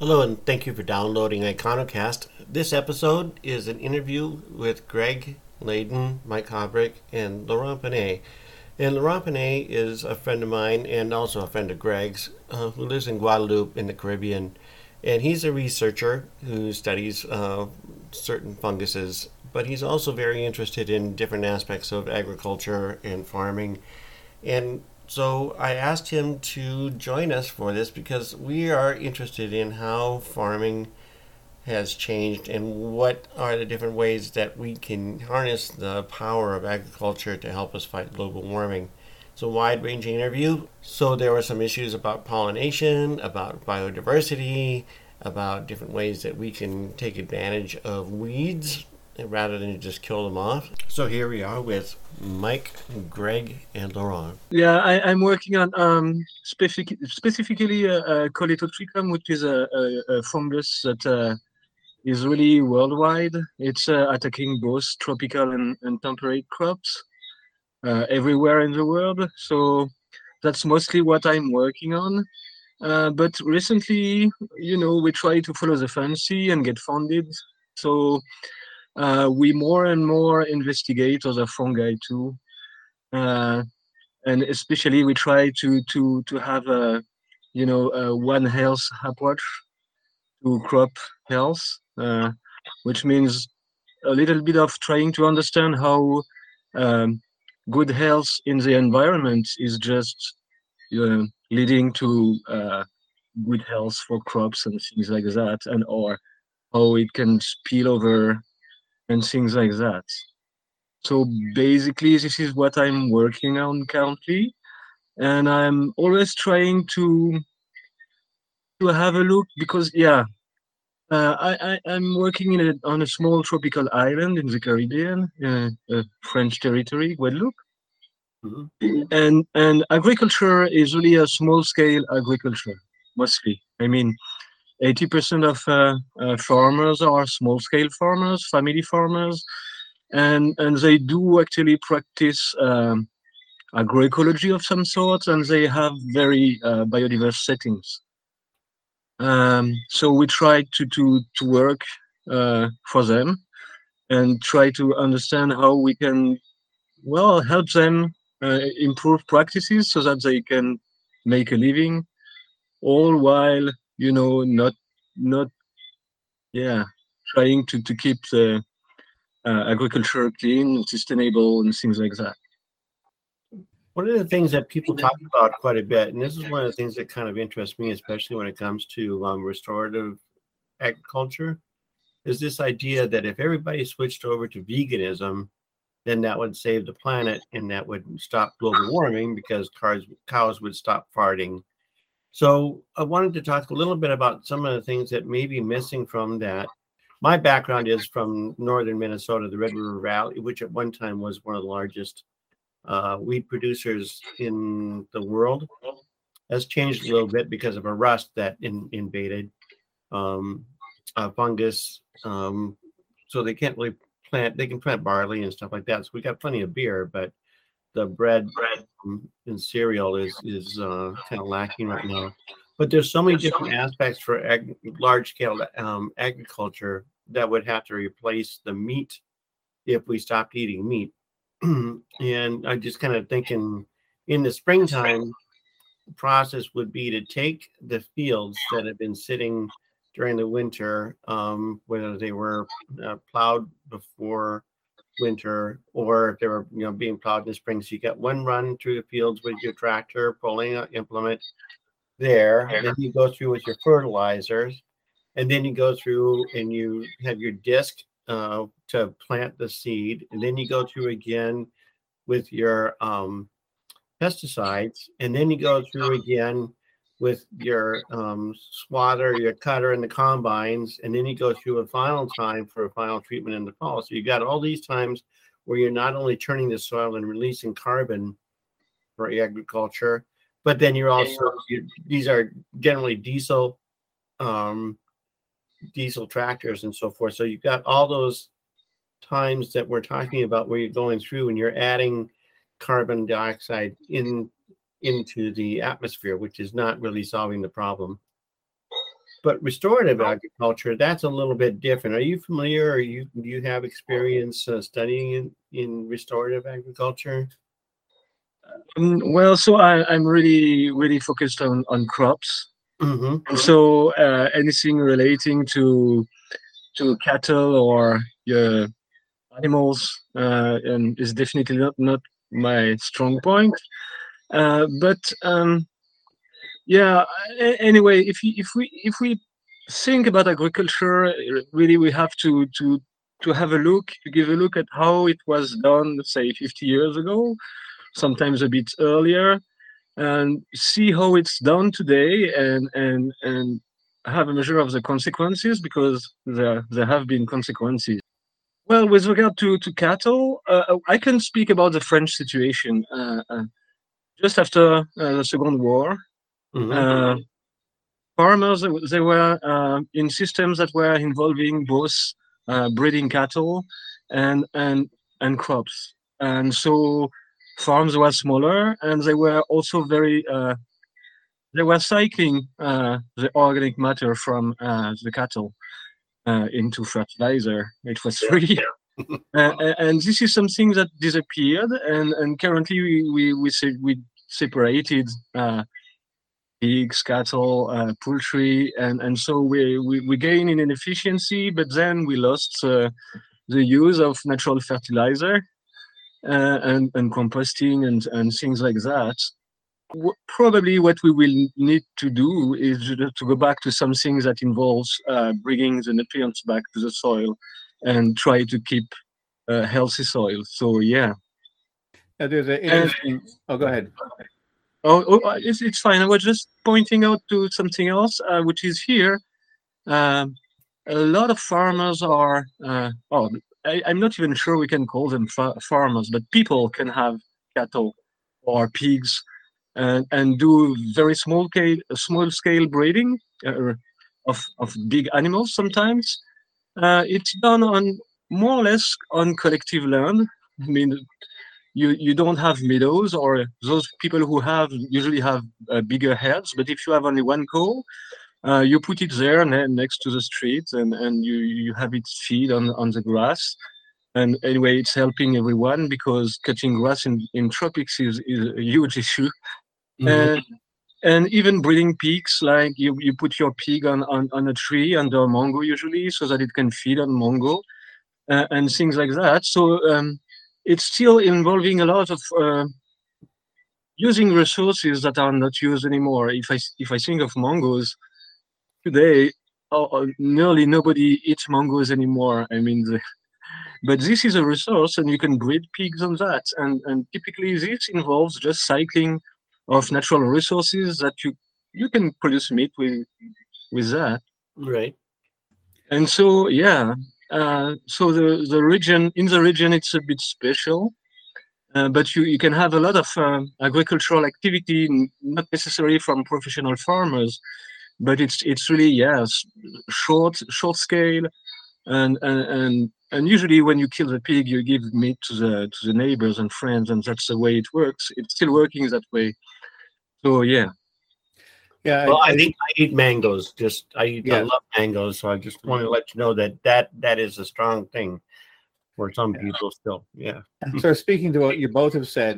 Hello, and thank you for downloading Iconocast. This episode is an interview with Greg Layden, Mike Hobrick, and Laurent Panay. And Laurent Panay is a friend of mine and also a friend of Greg's who lives in Guadeloupe in the Caribbean. And he's a researcher who studies certain funguses, but he's also very interested in different aspects of agriculture and farming. And so I asked him to join us for this because we are interested in how farming has changed and what are the different ways that we can harness the power of agriculture to help us fight global warming. It's a wide ranging interview. So there were some issues about pollination, about biodiversity, about different ways that we can take advantage of weeds rather than just kill them off. So here we are with Mike, Greg, and Laurent. Yeah, I'm working on specifically Coletotrichum, which is a fungus that is really worldwide. It's attacking both tropical and temperate crops everywhere in the world. So that's mostly what I'm working on. But recently, we try to follow the fancy and get funded. So we more and more investigate other fungi too. Uh, and especially we try to have a one health approach to crop health, which means a little bit of trying to understand how um, good health in the environment is just leading to good health for crops and things like that, and or how it can spill over and things like that. So basically, this is what I'm working on currently, and I'm always trying to have a look because I'm working on a small tropical island in the Caribbean, French territory, Guadeloupe, Mhm. and agriculture is really a small scale agriculture mostly. I mean, 80% of farmers are small scale farmers, family farmers, and they do actually practice. Agroecology of some sort, and they have very biodiverse settings. So we try to work for them and try to understand how we can help them improve practices so that they can make a living, all while not yeah trying to keep the agriculture clean, sustainable, and things like that. One of the things that people talk about quite a bit, and this is one of the things that kind of interests me, especially when it comes to restorative agriculture, is this idea that if everybody switched over to veganism, then that would save the planet and that would stop global warming because cows would stop farting. So I wanted to talk a little bit about some of the things that may be missing from that. My background is from northern Minnesota, the Red River Valley, which at one time was one of the largest wheat producers in the world. Has changed a little bit because of a rust that invaded um, fungus. So they can't really plant. They can plant barley and stuff like that. So we got plenty of beer, but the bread and cereal is kind of lacking right now. But there's so many different aspects for large scale agriculture that would have to replace the meat if we stopped eating meat. And I just kind of thinking in the springtime, the process would be to take the fields that have been sitting during the winter, whether they were plowed before winter or if they were being plowed in the spring. So you got one run through the fields with your tractor pulling an implement there. Then you go through with your fertilizers, and then you go through and you have your disc to plant the seed, and then you go through again with your pesticides, and then you go through again with your swatter, your cutter, and the combines, and then you go through a final time for a final treatment in the fall. So you got all these times where you're not only turning the soil and releasing carbon for agriculture, but then you're also these are generally um, diesel tractors and so forth. So you've got all those times that we're talking about where you're going through and you're adding carbon dioxide into the atmosphere, which is not really solving the problem. But restorative agriculture, that's a little bit different. Are you familiar, or do you have experience studying in restorative agriculture? Well, so I'm really focused on crops. Mm-hmm. And so anything relating to cattle or animals and is definitely not my strong point. But yeah. Anyway, if we think about agriculture, really we have to have a look, to give a look at how it was done, say 50 years ago, sometimes a bit earlier, and see how it's done today, and have a measure of the consequences, because there have been consequences. Well, with regard to cattle, I can speak about the French situation. Just after the Second War, Mm-hmm. farmers, they were in systems that were involving both breeding cattle and crops, and so farms were smaller, and they were also very they were cycling the organic matter from the cattle into fertilizer. It was really and this is something that disappeared, and currently we separated pigs, cattle, poultry, and so we gain in efficiency, but then we lost the use of natural fertilizer and composting and things like that. Probably what we will need to do is to go back to something that involves bringing the nutrients back to the soil and try to keep healthy soil. So yeah. Now, there's an interesting. Oh, go ahead. It's fine. I was just pointing out to something else, which is here. Um, a lot of farmers are. I'm not even sure we can call them farmers, but people can have cattle or pigs and do very small scale breeding of big animals. Sometimes it's done on more or less on collective land. I mean, you don't have meadows, or those people who have usually have bigger herds. But if you have only one cow, you put it there next to the street, and you have it feed on the grass. And anyway, it's helping everyone, because cutting grass in tropics is a huge issue. Mm-hmm. And even breeding pigs, like you put your pig on a tree under a mango usually, so that it can feed on mango and things like that. So it's still involving a lot of using resources that are not used anymore. If I think of mangoes today, nearly nobody eats mangoes anymore. I mean, but this is a resource, and you can breed pigs on that. And typically, this involves just cycling of natural resources that you can produce meat with that. Right. And so yeah, so the region, in the region, it's a bit special. But you can have a lot of agricultural activity, not necessarily from professional farmers, but it's really short scale, and usually when you kill the pig, you give meat to the neighbors and friends, and that's the way it works. It's still working that way. So yeah. Yeah. Well, I think I eat mangoes. I Yeah. love mangoes, so I just want to let you know that is a strong thing for some people still. Yeah. So speaking to what you both have said,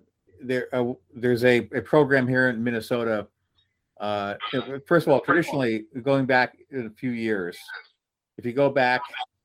there's a program here in Minnesota. First of all, traditionally, going back a few years, if you go back,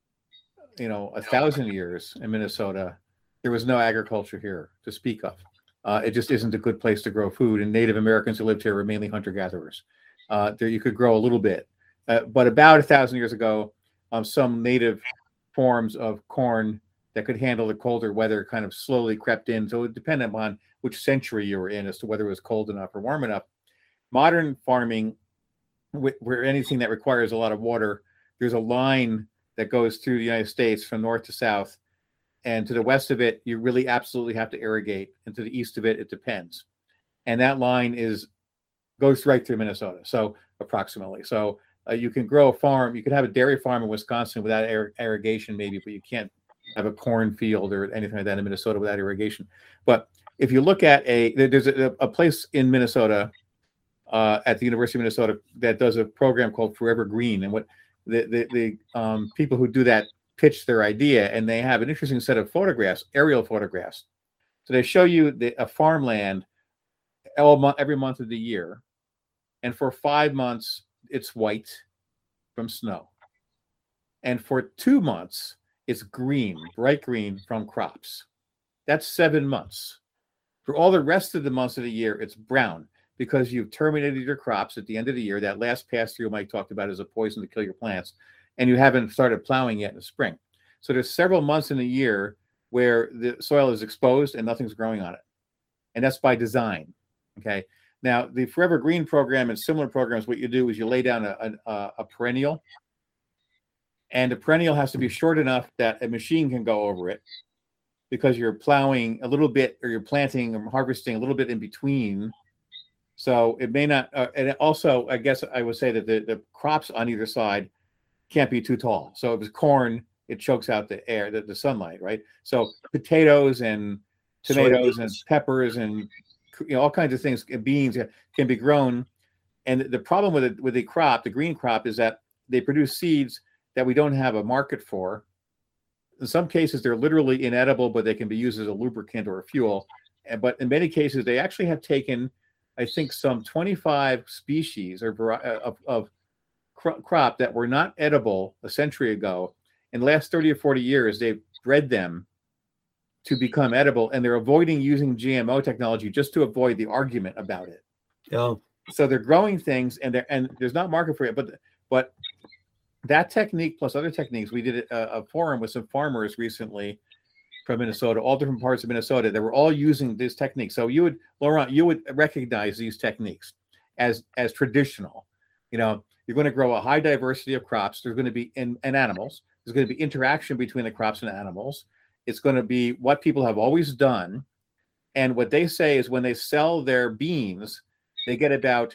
1,000 years in Minnesota, there was no agriculture here to speak of. It just isn't a good place to grow food, and Native Americans who lived here were mainly hunter-gatherers. There you could grow a little bit, but about 1,000 years ago, some native forms of corn that could handle the colder weather kind of slowly crept in. So it depended upon which century you were in as to whether it was cold enough or warm enough. Modern farming, where anything that requires a lot of water, there's a line that goes through the United States from north to south. And to the west of it, you really absolutely have to irrigate. And to the east of it, it depends. And that line goes right through Minnesota, so approximately. So you can grow a farm. You could have a dairy farm in Wisconsin without irrigation, maybe, but you can't have a cornfield or anything like that in Minnesota without irrigation. But if you look at there's a place in Minnesota at the University of Minnesota that does a program called Forever Green. And what the people who do that pitch their idea, and they have an interesting set of photographs, aerial photographs. So they show you a farmland every month of the year. And for 5 months, it's white from snow. And for 2 months, it's green, bright green from crops. That's 7 months. For all the rest of the months of the year, it's brown because you've terminated your crops at the end of the year. That last pass-through Mike talked about is a poison to kill your plants, and you haven't started plowing yet in the spring. So there's several months in the year where the soil is exposed and nothing's growing on it. And that's by design, okay? Now, the Forever Green program and similar programs, what you do is you lay down a perennial, and the perennial has to be short enough that a machine can go over it because you're plowing a little bit, or you're planting or harvesting a little bit in between. So it may not, and also, I guess I would say that the crops on either side can't be too tall. So if it's corn, it chokes out the air, the sunlight, right? So potatoes and tomatoes and peppers and all kinds of things, beans can be grown. And the problem with the crop, the green crop, is that they produce seeds that we don't have a market for. In some cases, they're literally inedible, but they can be used as a lubricant or a fuel. But in many cases, they actually have taken, I think, some 25 species of crop that were not edible a century ago. In the last 30 or 40 years, they've bred them to become edible, and they're avoiding using GMO technology just to avoid the argument about it. Oh. So they're growing things, and there's not market for it. But that technique plus other techniques, we did a forum with some farmers recently from Minnesota, all different parts of Minnesota, that were all using this technique. So Laurent, you would recognize these techniques as traditional. You know, you're going to grow a high diversity of crops. There's going to be and animals. There's going to be interaction between the crops and animals. It's going to be what people have always done. And what they say is when they sell their beans, they get about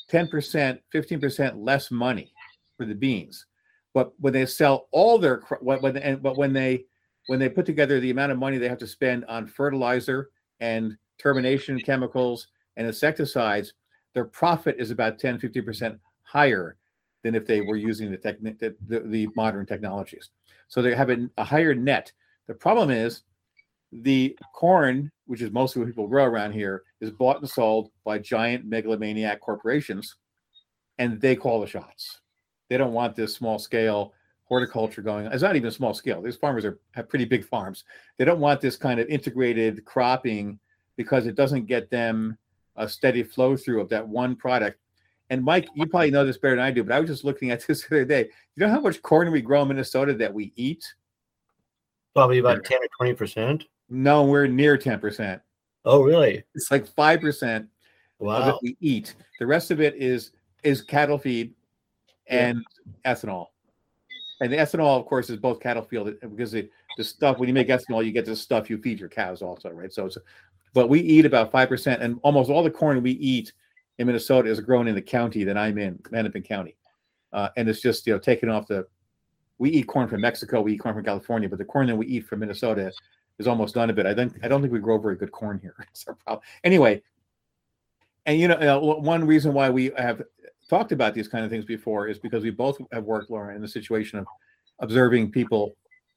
10%, 15% less money for the beans. But when they sell all their, when they put together the amount of money they have to spend on fertilizer and termination chemicals and insecticides, their profit is about 10, 50% higher than if they were using the modern technologies. So they have a higher net. The problem is the corn, which is mostly what people grow around here, is bought and sold by giant megalomaniac corporations, and they call the shots. They don't want this small scale horticulture going on. It's not even small scale. These farmers have pretty big farms. They don't want this kind of integrated cropping because it doesn't get them a steady flow through of that one product. And Mike, you probably know this better than I do, but I was just looking at this the other day. You know how much corn we grow in Minnesota that we eat? Probably about 10 or 20%. No, we're near 10%. Oh, really? It's like 5% of it we eat. The rest of it is cattle feed and ethanol. And the ethanol, of course, is both cattle feed, because the stuff, when you make ethanol, you get the stuff you feed your cows also, right? So but we eat about 5%, and almost all the corn we eat in Minnesota is grown in the county that I'm in, Hennepin County. And it's just, taken off we eat corn from Mexico, we eat corn from California, but the corn that we eat from Minnesota is almost none of it. I don't think we grow very good corn here. It's our problem. Anyway, and one reason why we have talked about these kind of things before is because we both have worked, Laura, in the situation of observing people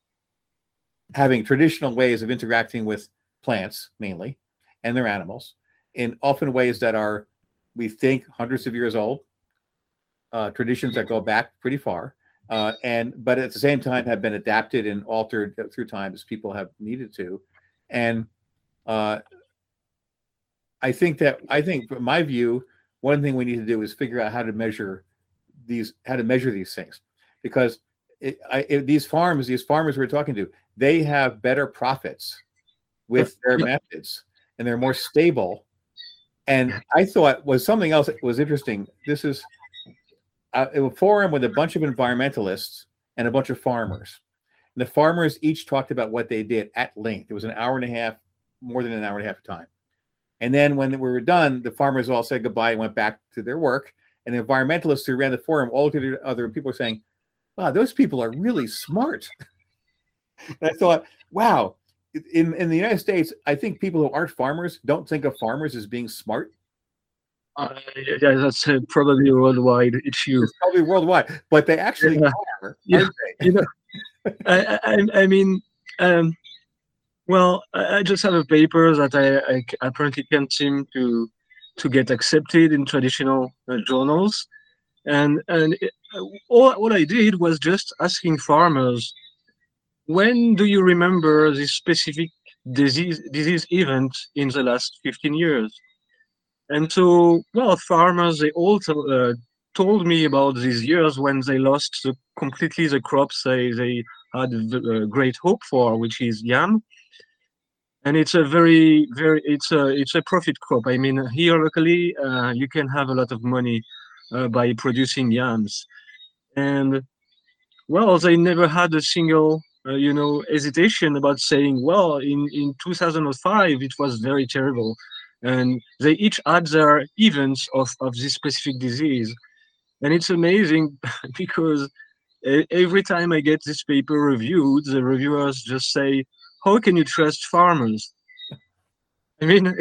having traditional ways of interacting with plants, mainly, and their animals, in often ways that are, we think, hundreds of years old, traditions that go back pretty far, but at the same time have been adapted and altered through time as people have needed to. And I think from my view, one thing we need to do is figure out how to measure these things, because these farmers we're talking to, they have better profits with their methods, and they're more stable. And I thought was something else that was interesting. This is a forum with a bunch of environmentalists and a bunch of farmers. And the farmers each talked about what they did at length. It was an hour and a half, more than an hour and a half of time. And then when we were done, the farmers all said goodbye and went back to their work. And the environmentalists who ran the forum all looked at other people were saying, wow, those people are really smart. And I thought, wow, in the United States, I think people who aren't farmers don't think of farmers as being smart. Yeah, that's probably a worldwide issue. It's probably worldwide, but they actually Yeah. are, Yeah. aren't they? You know, I mean, well, I just have a paper that I apparently can't seem to get accepted in traditional journals, and all I did was just asking farmers, when do you remember this specific disease event in the last 15 years? And so, well, farmers, they also told me about these years when they lost completely the crops they had great hope for, which is yam. And it's a it's a profit crop. I mean, here locally, you can have a lot of money by producing yams. And well, they never had a single, hesitation about saying, well, in 2005, it was very terrible. And they each had their events of this specific disease. And it's amazing because every time I get this paper reviewed, the reviewers just say, how can you trust farmers? I mean,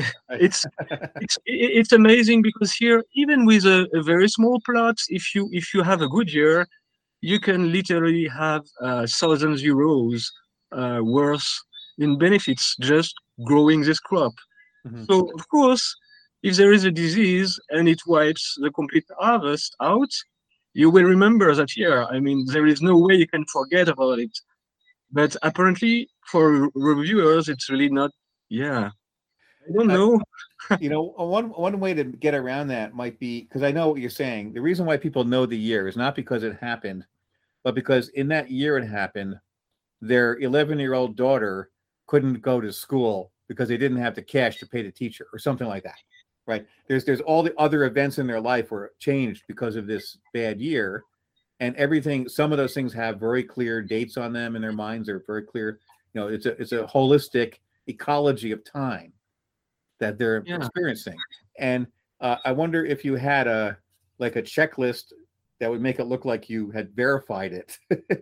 it's amazing because here, even with a very small plot, if you have a good year, you can literally have thousands euros worth in benefits just growing this crop. Mhm. So of course, if there is a disease and it wipes the complete harvest out, you will remember that year. I mean, there is no way you can forget about it. But apparently, for reviewers, it's really not. Yeah, I don't Uh, know. one way to get around that might be, because I know what you're saying. The reason why people know the year is not because it happened, but because in that year it happened, their 11-year-old daughter couldn't go to school because they didn't have the cash to pay the teacher or something like that, right? There's all the other events in their life were changed because of this bad year, and everything. Some of those things have very clear dates on them in their minds. They're very clear. It's a holistic ecology of time that they're Yeah. experiencing. And I wonder if you had a checklist that would make it look like you had verified it.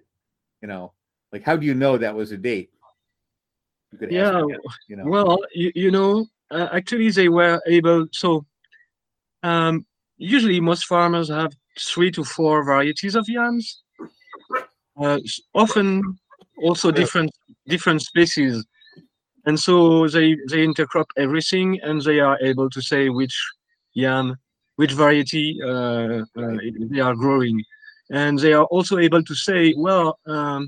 Like how do you know that was a date? You could ask. Yeah. Well, actually, they were able. So usually, most farmers have 3 to 4 varieties of yams. Often, also different species, and so they intercrop everything, and they are able to say which variety they are growing, and they are also able to say, well,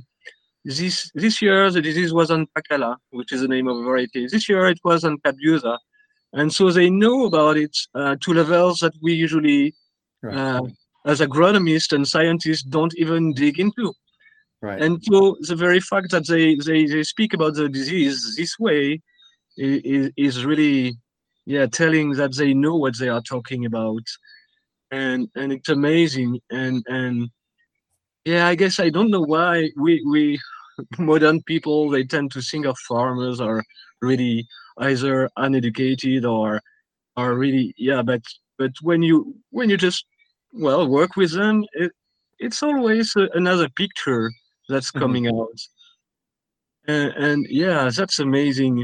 this year the disease was on Pacala, which is the name of a variety. This year it was on Cabiusa, and so they know about it to levels that we usually, Right. as agronomists and scientists, don't even dig into. Right. And so the very fact that they speak about the disease this way is really, yeah, telling that they know what they are talking about, and it's amazing. And yeah, I guess I don't know why we modern people, they tend to think of farmers are really either uneducated or really, yeah, but when you just, well, work with them, it's always another picture that's coming out. And yeah, that's amazing.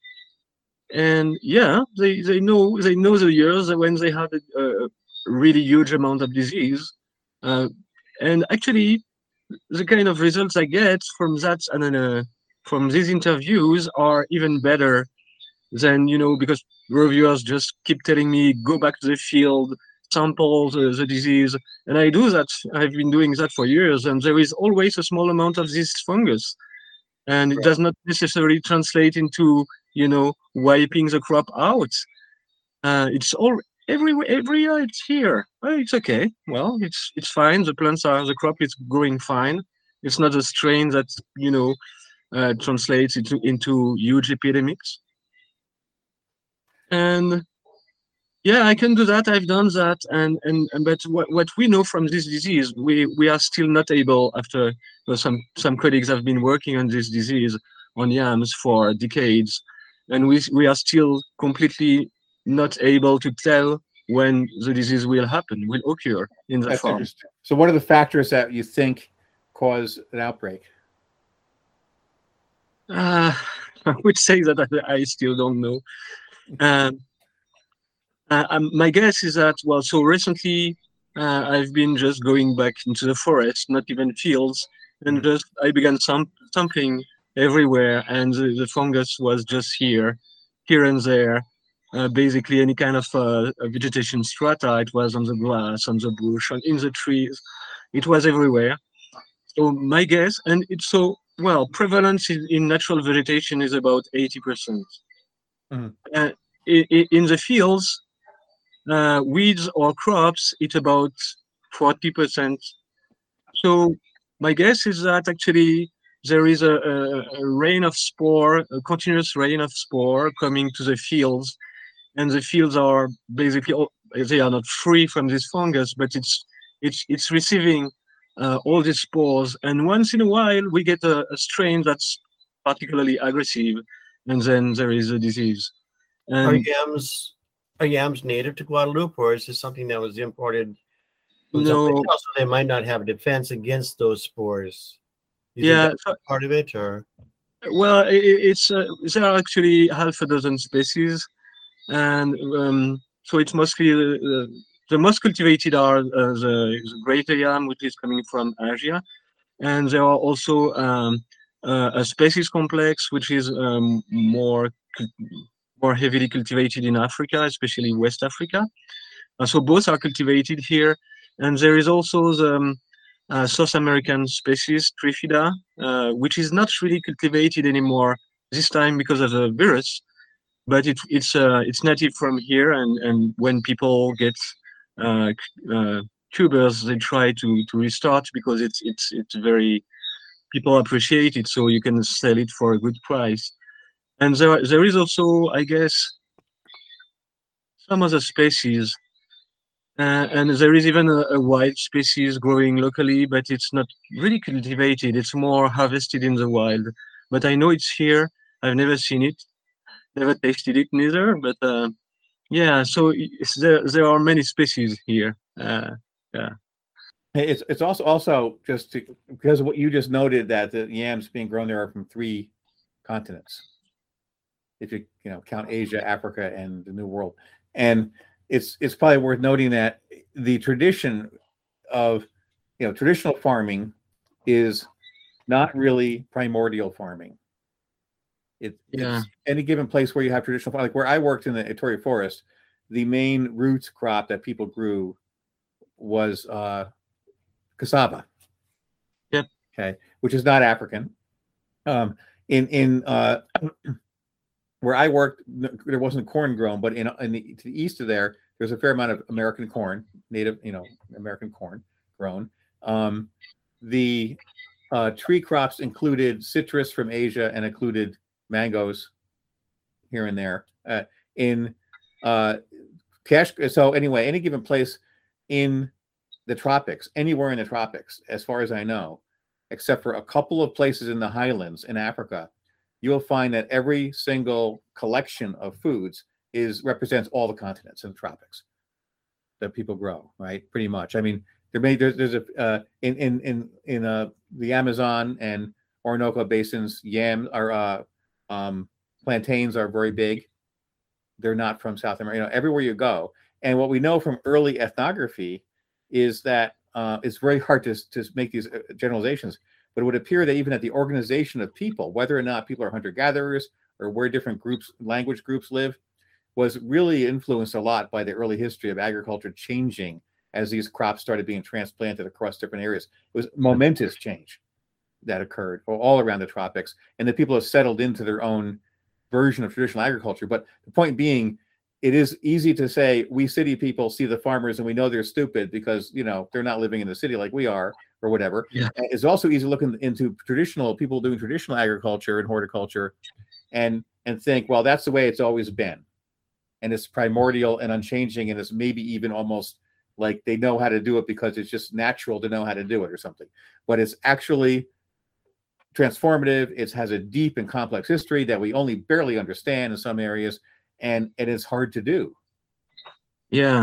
And yeah, they know the years when they had a really huge amount of disease, uh, and actually the kind of results I get from that and then, from these interviews are even better than, because reviewers just keep telling me go back to the field, sample the disease, and I do that. I've been doing that for years, and there is always a small amount of this fungus, and it does not necessarily translate into, wiping the crop out. It's all every year it's here. Oh, it's okay. Well, it's fine. The crop is growing fine. It's not a strain that translates into huge epidemics. And yeah, I can do that. I've done that. And but what we know from this disease, we are still not able. After some colleagues have been working on this disease on yams for decades, and we are still completely not able to tell when the disease will occur in the That's farm. interesting. So what are the factors that you think cause an outbreak? I would say that I still don't know. My guess is that, well, so recently I've been just going back into the forest, not even fields, and just I began sampling everywhere, and the fungus was just here and there. Basically, any kind of vegetation strata, it was on the grass, on the bush, in the trees, it was everywhere. So my guess, and it's so, well, prevalence in natural vegetation is about 80%. Mhm. In the fields, weeds or crops, it's about 40%. So my guess is that actually there is a rain of spore, a continuous rain of spore coming to the fields, and the fields are basically they are not free from this fungus, but it's receiving all these spores, and once in a while we get a strain that's particularly aggressive, and then there is a disease. Are And yams native to Guadeloupe, or is this something that was imported from somewhere no, else? So they might not have a defense against those spores. You think yeah, that's part of it, or well, it's there are actually half a dozen species, and so it's mostly the most cultivated are the greater yam, which is coming from Asia, and there are also a species complex which is more heavily cultivated in Africa, especially West Africa. So both are cultivated here, and there is also the South American species Trifida, which is not really cultivated anymore this time because of the virus, but it's native from here, and when people get uh, tubers, they try to restart because it's very, people appreciate it, so you can sell it for a good price. And there is also, I guess, some other species, and there is even a wild species growing locally, but it's not really cultivated. It's more harvested in the wild. But I know it's here. I've never seen it, never tasted it neither. But yeah, so there are many species here. Yeah. Hey, it's also just because of what you just noted, that the yams being grown there are from 3 continents. If you count Asia, Africa, and the New World, and it's probably worth noting that the tradition of traditional farming is not really primordial farming. Yeah. It's any given place where you have traditional farming, like where I worked in the Etoria Forest, the main roots crop that people grew was cassava. Yep. Okay, which is not African. In where I worked, there wasn't corn grown, but to the east of there's a fair amount of American corn, native, American corn grown. The tree crops included citrus from Asia and included mangoes here and there. So anyway, any given place in the tropics, anywhere in the tropics, as far as I know, except for a couple of places in the highlands in Africa, you'll find that every single collection of foods represents all the continents in the tropics that people grow, right? Pretty much. I mean, there's a in the Amazon and Orinoco basins, plantains are very big. They're not from South America. Everywhere you go, and what we know from early ethnography is that it's very hard to make these generalizations. But it would appear that even at the organization of people, whether or not people are hunter-gatherers or where different language groups live, was really influenced a lot by the early history of agriculture changing as these crops started being transplanted across different areas. It was momentous change that occurred all around the tropics, and the people have settled into their own version of traditional agriculture. But the point being, it is easy to say we city people see the farmers and we know they're stupid because they're not living in the city like we are, or whatever. Yeah. It's also easy to look into traditional people doing traditional agriculture and horticulture and think, well, that's the way it's always been. And it's primordial and unchanging, and it's maybe even almost like they know how to do it because it's just natural to know how to do it or something. But it's actually transformative. It has a deep and complex history that we only barely understand in some areas, and it's hard to do. Yeah.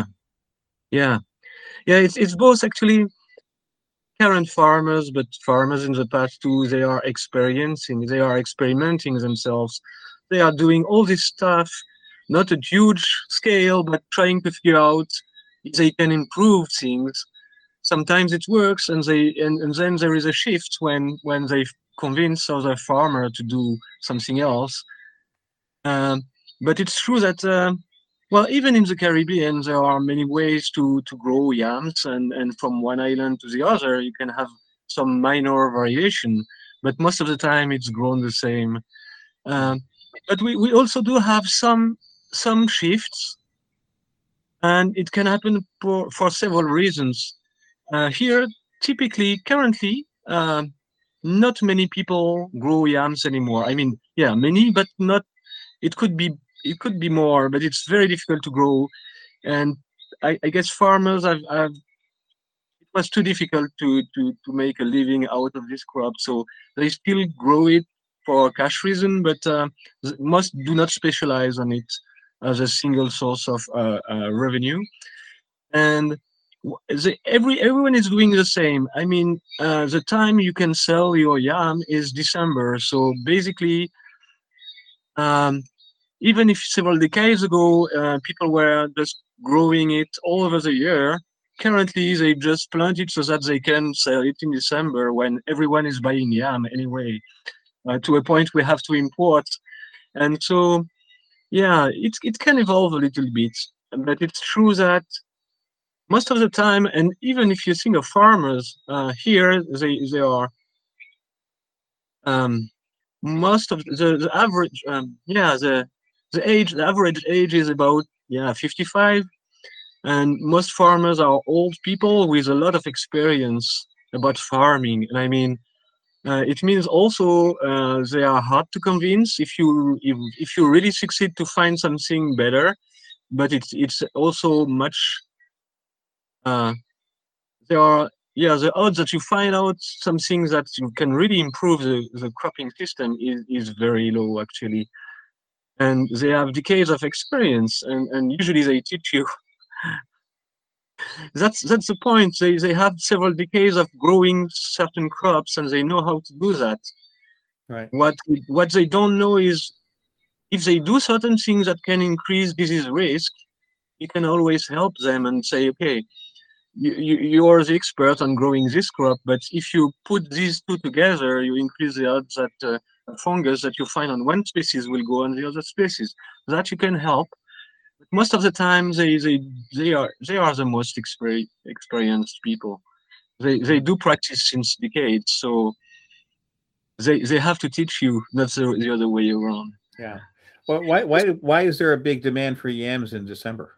It's both actually. Current farmers, but farmers in the past too, they are experimenting themselves. They are doing all this stuff not a huge scale, but trying to figure out if they can improve things. Sometimes it works, and then there is a shift when they convince other farmer to do something else. But it's true that well, even in the Caribbean, there are many ways to grow yams, and from one island to the other, you can have some minor variation, but most of the time it's grown the same. But we also do have some shifts, and it can happen for several reasons. Here, typically, currently, not many people grow yams anymore. I mean, yeah, many, but not. It could be more, but it's very difficult to grow. And I guess farmers it was too difficult to make a living out of this crop, so they still grow it for cash reason, but most do not specialize on it as a single source of revenue. And everyone is doing the same. I mean, the time you can sell your yam is December. So basically, even if several decades ago people were just growing it all over the year, currently they just plant it so that they can sell it in December when everyone is buying yam anyway. To a point we have to import, and so yeah, it can evolve a little bit, but it's true that most of the time, and even if you think of farmers here, they are most of the average the average age is about 55, and most farmers are old people with a lot of experience about farming. And I mean, it means also they are hard to convince if you really succeed to find something better, but it's also much there are the odds that you find out something that you can really improve the cropping system is very low, actually. And they have decades of experience, and usually they teach you. That's the point. They have several decades of growing certain crops, and they know how to do that. Right. What they don't know is if they do certain things that can increase disease risk, you can always help them and say, okay, you are the expert on growing this crop, but if you put these two together, you increase the odds that a fungus that you find on one species will go on the other species. That you can help. But most of the time, they are the most experienced people. They do practice since decades, so they have to teach you. That's the other way around. Yeah. Well, why is there a big demand for yams in December?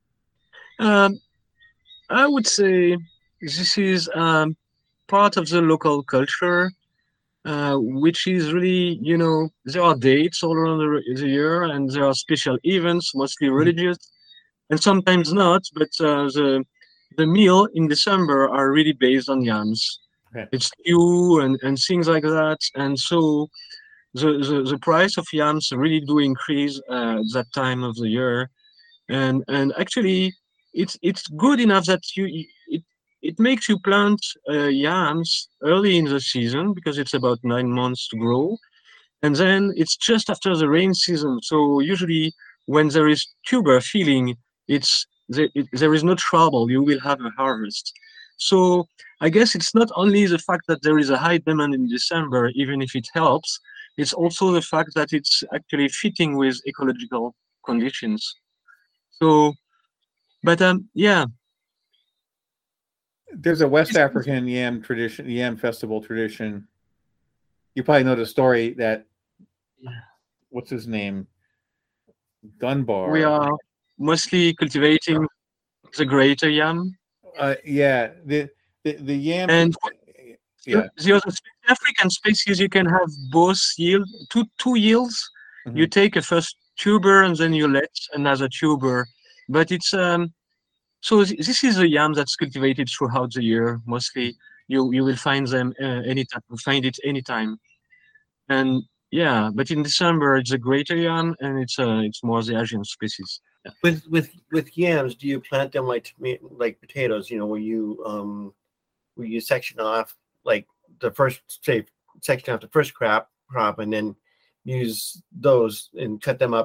I would say this is part of the local culture, which is really, there are dates all around the year, and there are special events, mostly religious, and sometimes not, but the meal in December are really based on yams. Okay. It's stew and things like that, and so the price of yams really do increase that time of the year, and actually it's good enough that it makes you plant yams early in the season because it's about 9 months to grow, and then it's just after the rain season. So usually when there is tuber filling, there is no trouble. You will have a harvest. So I guess it's not only the fact that there is a high demand in December, even if it helps. It's also the fact that it's actually fitting with ecological conditions. So, but yeah. There's a West African yam festival tradition. You probably know the story that, what's his name? Dunbar. We are mostly cultivating the greater yam. Yeah, the yam. And yeah, the other African species, you can have both two yields. Mm-hmm. You take a first tuber and then you let another tuber. But it's so this is a yam that's cultivated throughout the year. Mostly, you will find them anytime. Find it anytime. And yeah, but in December it's a greater yam, and it's more the Asian species. Yeah. With yams, do you plant them like potatoes? Where you section off like the first section off the first crop, and then use those and cut them up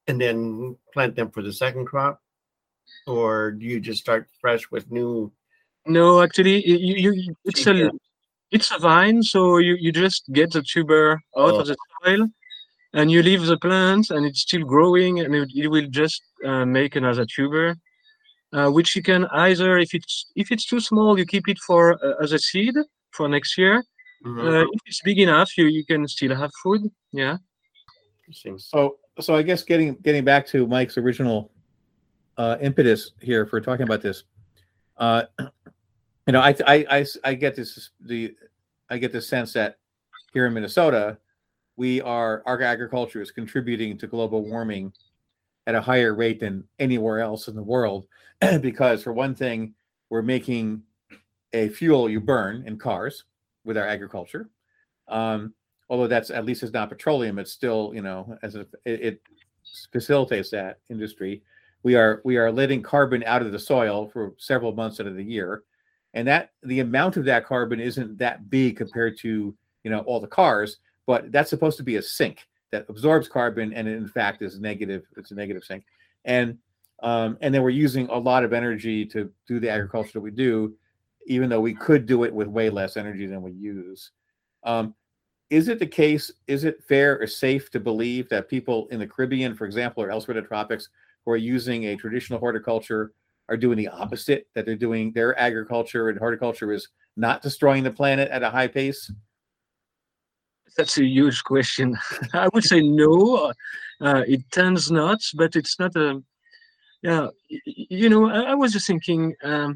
and then plant them for the second crop, or do you just start fresh with new No, actually, seed stems? it's a vine, so you just get the tuber out Oh, of the soil and you leave the plant, and it's still growing, and it will just make another tuber, which you can either, if it's too small, you keep it for as a seed for next year. mhm, If it's big enough, you can still have food. Yeah. interesting. So I guess getting back to Mike's original impetus here for talking about this, you know, I get this I get the sense that here in Minnesota, our agriculture is contributing to global warming at a higher rate than anywhere else in the world, because for one thing, we're making a fuel you burn in cars with our agriculture. Although that's, at least it's not petroleum, it's still, you know, it facilitates that industry. We are letting carbon out of the soil for several months out of the year, and that the amount of that carbon isn't that big compared to, you know, all the cars, but that's supposed to be a sink that absorbs carbon, and it in fact is negative. It's a negative sink, and then we're using a lot of energy to do the agriculture that we do, even though we could do it with way less energy than we use. Is it the case? Is it fair or safe to believe that people in the Caribbean, for example, or elsewhere in the tropics, who are using a traditional horticulture are doing the opposite, that they're doing their agriculture and horticulture is not destroying the planet at a high pace? That's a huge question. I would say no. It tends not, but it's not a. Yeah, you know, I was just thinking,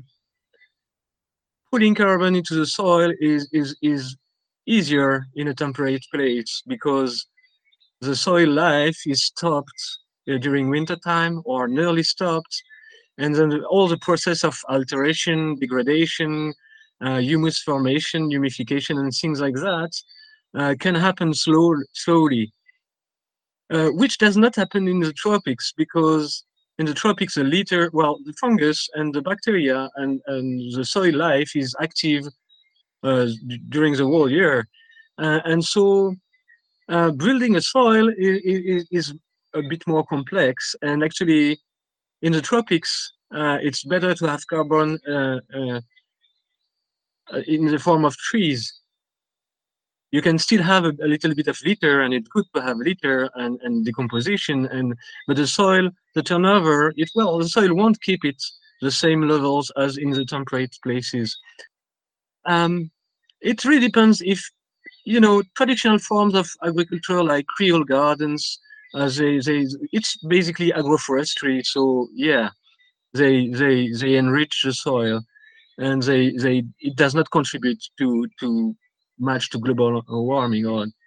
putting carbon into the soil is easier in a temperate place because the soil life is stopped during winter time or nearly stopped, and then all the process of alteration, degradation, humus formation, humification, and things like that can happen slowly, which does not happen in the tropics, because in the tropics, the fungus and the bacteria and the soil life is active during the whole year. And so building a soil is a bit more complex. And actually, in the tropics, it's better to have carbon in the form of trees. You can still have a little bit of litter, and it's good to have litter and decomposition. But the soil, the turnover, the soil won't keep it the same levels as in the temperate places. It really depends if, you know, traditional forms of agriculture like Creole gardens, it's basically agroforestry. So yeah, they enrich the soil, and it does not contribute to much to global warming.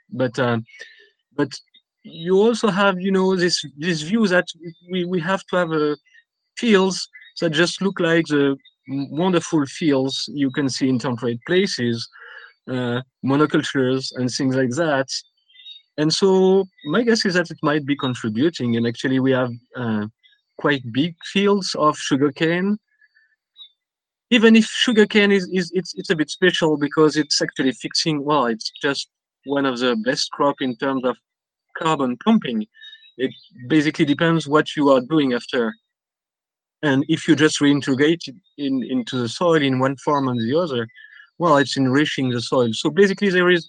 But you also have, you know, this view that we have to have fields that just look like the wonderful fields you can see in temperate places, monocultures and things like that. And so my guess is that it might be contributing. And actually, we have quite big fields of sugarcane. Even if sugarcane it's a bit special because it's actually fixing. Well, it's just one of the best crop in terms of carbon pumping. It basically depends what you are doing after. And if you just reintegrate it into the soil in one form or the other, well, it's enriching the soil. So basically, there is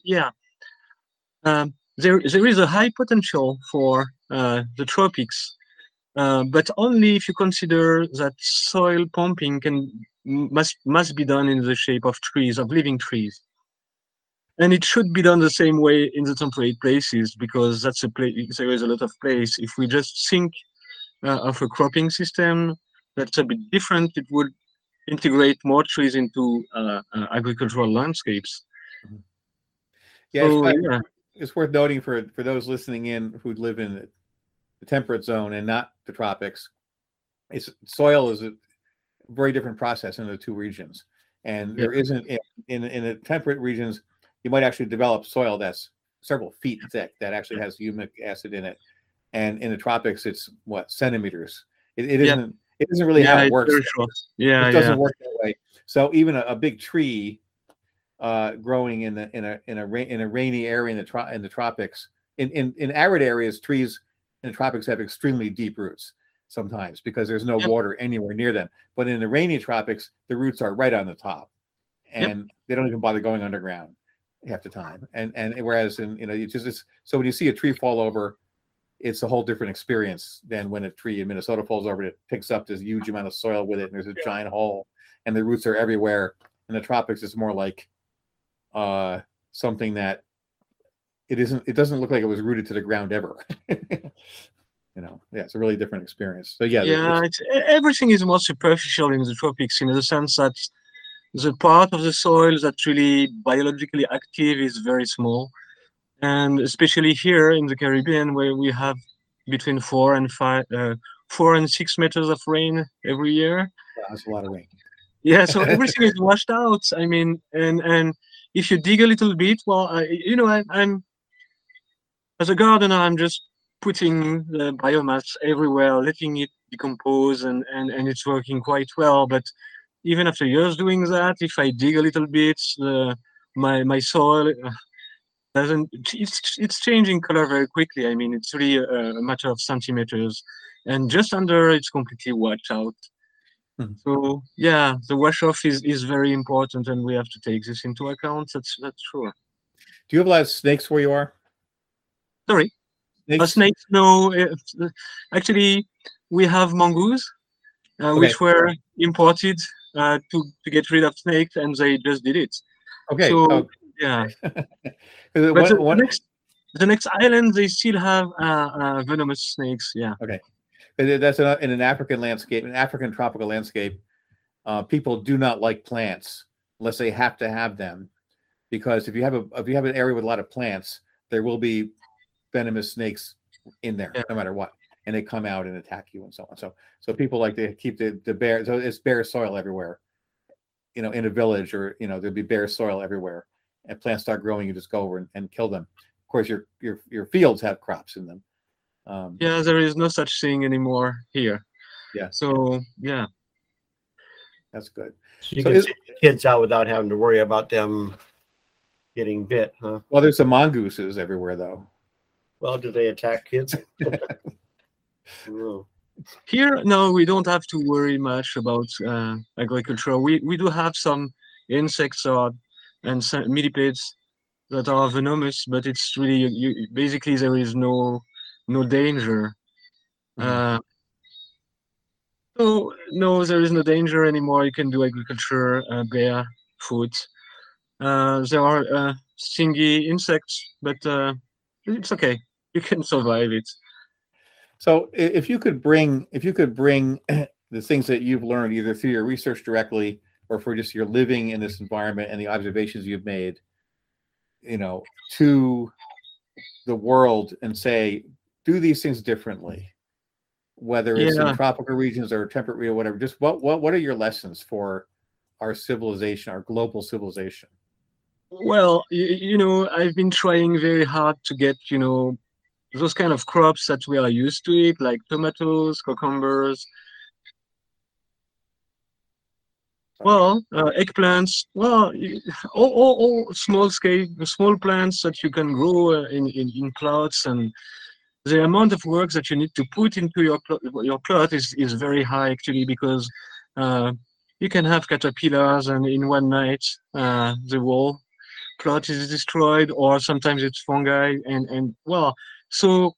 there is a high potential for the tropics, but only if you consider that soil pumping must be done in the shape of trees, of living trees. And it should be done the same way in the temperate places, because that's a place, there is a lot of place. If we just think of a cropping system that's a bit different, it would integrate more trees into agricultural landscapes. Yeah, So, yeah. It's worth noting for those listening in who live in the temperate zone and not the tropics, soil is a very different process in the two regions. And there isn't, in the temperate regions, you might actually develop soil that's several feet thick that actually has humic acid in it. And in the tropics, it's what, centimeters. It isn't really how it works. Yeah, it doesn't work that way. So even a big tree growing in a rainy area in the tropics, in arid areas, trees in the tropics have extremely deep roots sometimes because there's no Yep. water anywhere near them. But in the rainy tropics, the roots are right on the top, and they don't even bother going underground half the time. And whereas in it's so when you see a tree fall over, it's a whole different experience than when a tree in Minnesota falls over and it picks up this huge amount of soil with it, and there's a giant hole, and the roots are everywhere. In the tropics, it's more like something that it doesn't look like it was rooted to the ground ever. It's a really different experience. So yeah, everything is more superficial in the tropics, in the sense that the part of the soil that's really biologically active is very small. And especially here in the Caribbean, where we have between 4 and 6 meters of rain every year. that's a lot of rain. Yeah, so everything is washed out. I mean, and if you dig a little bit, well, I'm as a gardener, I'm just putting the biomass everywhere, letting it decompose, and it's working quite well. But even after years doing that, if I dig a little bit, my soil it's changing color very quickly. I mean, it's really a matter of centimeters, and just under it's completely washed out. So yeah, the wash off is very important, and we have to take this into account. That's sure. Do you have a lot of snakes where you are? Sorry, snakes? No, actually, we have mongoose, which were imported to get rid of snakes, and they just did it. Okay. So yeah. But the next island, they still have venomous snakes. Yeah. Okay. That's in an African landscape, an African tropical landscape. People do not like plants unless they have to have them, because if you have an area with a lot of plants, there will be venomous snakes in there, no matter what, and they come out and attack you and so on. So people like to keep the bare. So it's bare soil everywhere. In a village, or there'll be bare soil everywhere, and plants start growing, you just go over and kill them. Of course, your fields have crops in them. Yeah, there is no such thing anymore here. Yeah. So yeah, that's good. So you can send kids out without having to worry about them getting bit, huh? Well, there's some mongooses everywhere, though. Well, do they attack kids? No. Here, no, we don't have to worry much about agriculture. We do have some insects and some millipedes that are venomous, but it's really basically there is no danger. So no, there is no danger anymore. You can do agriculture barefoot. There are stingy insects, but it's okay. You can survive it. So if you could bring the things that you've learned either through your research directly or for just your living in this environment and the observations you've made, to the world and say, do these things differently, whether it's in tropical regions or temperate or whatever, just what are your lessons for our civilization, our global civilization? Well, I've been trying very hard to get, those kind of crops that we are used to it, like tomatoes, cucumbers, eggplants, all small plants that you can grow in plots, and the amount of work that you need to put into your plot is very high, actually, because you can have caterpillars, and in one night the whole plot is destroyed, or sometimes it's fungi, so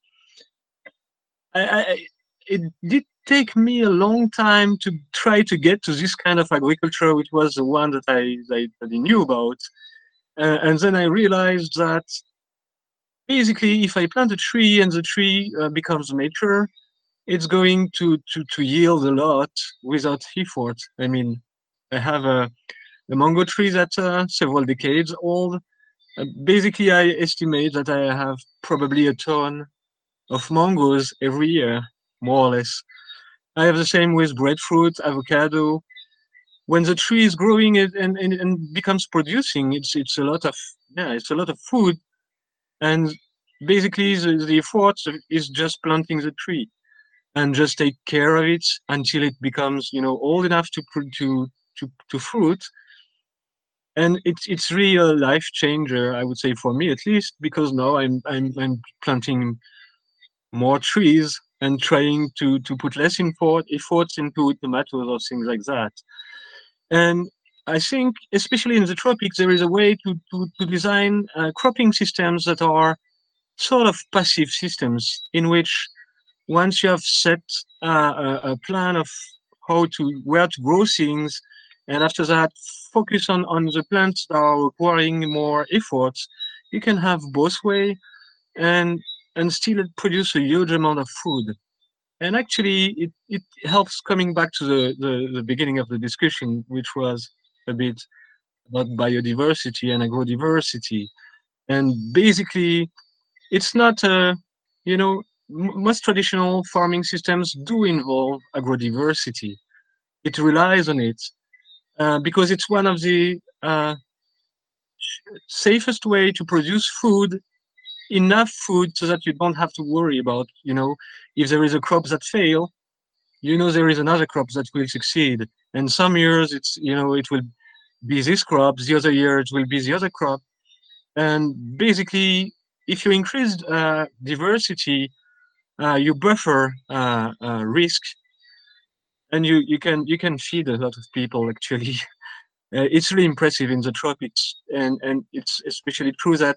it did take me a long time to try to get to this kind of agriculture, which was the one that I knew about, and then I realized that basically if I plant a tree and the tree becomes mature, it's going to yield a lot without effort. I mean, I have a mango tree that's several decades old. Basically, I estimate that I have probably a ton of mangoes every year, more or less. I have the same with breadfruit, avocado. When the tree is growing and becomes producing, it's a lot of food, and basically the effort is just planting the tree and just take care of it until it becomes old enough to fruit. And it's really a life changer, I would say, for me at least, because now I'm planting more trees and trying to put less efforts into tomatoes or things like that. And I think, especially in the tropics, there is a way to design cropping systems that are sort of passive systems, in which once you have set a plan of where to grow things, and after that focus on the plants that are requiring more efforts, you can have both way and still produce a huge amount of food. And actually, it helps coming back to the beginning of the discussion, which was a bit about biodiversity and agrodiversity. And basically, it's not you know, most traditional farming systems do involve agrodiversity. It relies on it because it's one of the safest way to produce food, enough food so that you don't have to worry about, you know, if there is a crop that fail, you know, there is another crop that will succeed. And some years it's, you know, it will be this crop, the other year it will be the other crop. And basically, if you increase diversity, you buffer risk, and you can feed a lot of people actually. It's really impressive in the tropics, and it's especially true that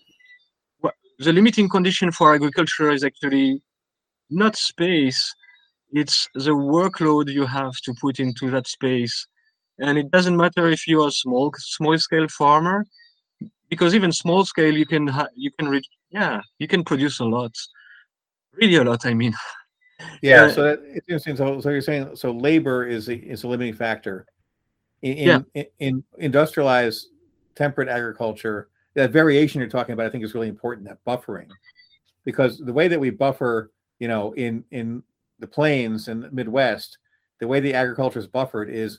the limiting condition for agriculture is actually not space, it's the workload you have to put into that space. And it doesn't matter if you're a small scale farmer, because even small scale you can reach, yeah, you can produce a lot, really a lot, I mean. Yeah, so that, it's interesting. So you're saying so labor is a limiting factor Yeah, in industrialized temperate agriculture. That variation you're talking about, I think, is really important. That buffering, because the way that we buffer, you know, in the plains and the Midwest, the way the agriculture is buffered is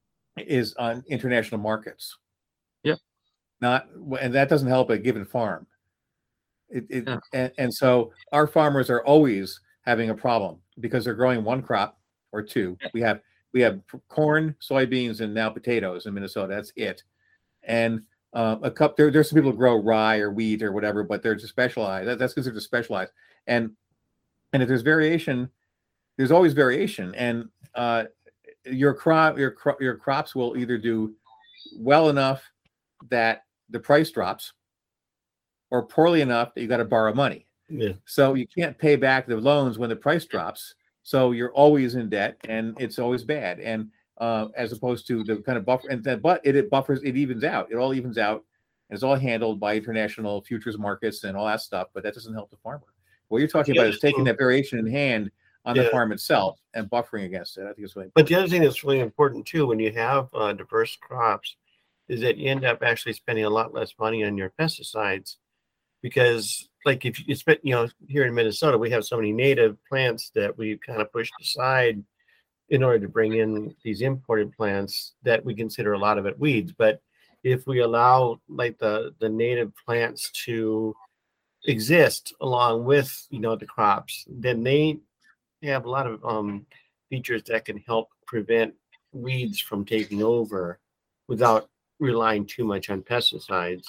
on international markets. yeah, Not, and that doesn't help a given farm. yeah, And so our farmers are always having a problem because they're growing one crop or two. We have corn, soybeans, and now potatoes in Minnesota. That's it. And there's some people who grow rye or wheat or whatever, but they're just specialized. That's considered specialized. And if there's variation, there's always variation. And your crops will either do well enough that the price drops, or poorly enough that you got to borrow money. Yeah. So you can't pay back the loans when the price drops. So you're always in debt, and it's always bad. And as opposed to the kind of buffer, and then, but it buffers, it evens out. It all evens out, and it's all handled by international futures markets and all that stuff. But that doesn't help the farmer. What you're talking about is taking that variation in hand on the farm itself and buffering against it. I think it's really important. But the other thing that's really important too, when you have diverse crops, is that you end up actually spending a lot less money on your pesticides, because like if you spend, you know, here in Minnesota, we have so many native plants that we kind of pushed aside in order to bring in these imported plants that we consider a lot of it weeds. But if we allow like the native plants to exist along with, you know, the crops, then they have a lot of features that can help prevent weeds from taking over without relying too much on pesticides.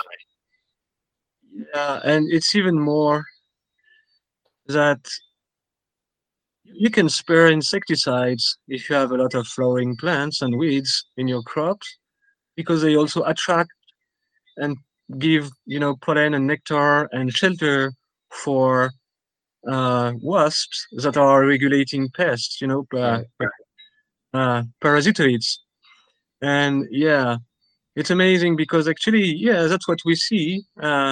yeah. And it's even more that you can spare insecticides if you have a lot of flowering plants and weeds in your crops, because they also attract and give, you know, pollen and nectar and shelter for wasps that are regulating pests, you know, parasitoids. And yeah, it's amazing because actually, yeah, that's what we see.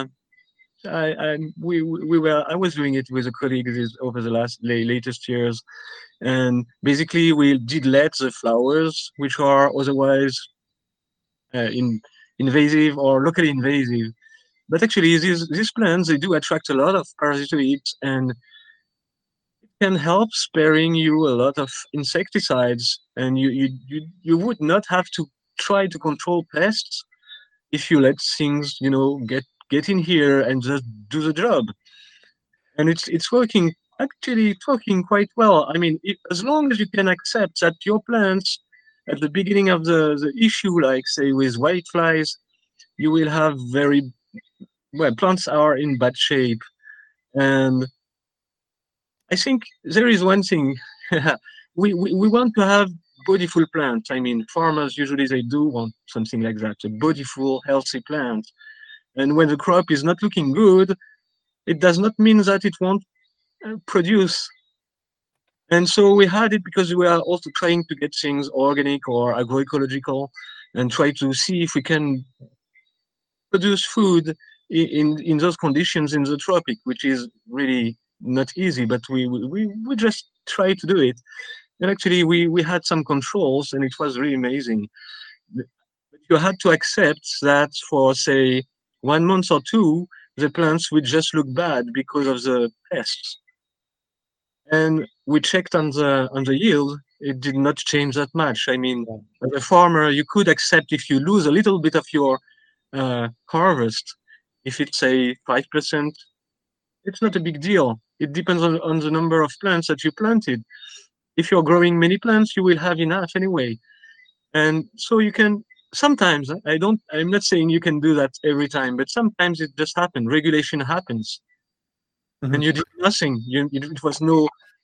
I was doing it with a colleague over the latest years, and basically we did let the flowers, which are otherwise invasive or locally invasive, but actually these plants, they do attract a lot of parasitoids, and can help sparing you a lot of insecticides, and you would not have to try to control pests if you let things, you know, get in here and just do the job. And it's working, actually it's working quite well. I mean, as long as you can accept that your plants at the beginning of the issue, like say with whiteflies, you will have plants are in bad shape. And I think there is one thing. We want to have bodyful plants. I mean, farmers usually they do want something like that, a bodyful, healthy plant. And when the crop is not looking good, it does not mean that it won't produce. And so we had it because we are also trying to get things organic or agroecological and try to see if we can produce food in those conditions in the tropic, which is really not easy, but we just try to do it. And actually we had some controls and it was really amazing. But you had to accept that for say 1 month or two, the plants would just look bad because of the pests. And we checked on the yield, it did not change that much. I mean, as a farmer, you could accept if you lose a little bit of your harvest. If it's a 5%, it's not a big deal. It depends on the number of plants that you planted. If you're growing many plants, you will have enough anyway. And so you can sometimes, I'm not saying you can do that every time, but sometimes it just happens. Regulation happens. Mhm. And you did nothing. It was no,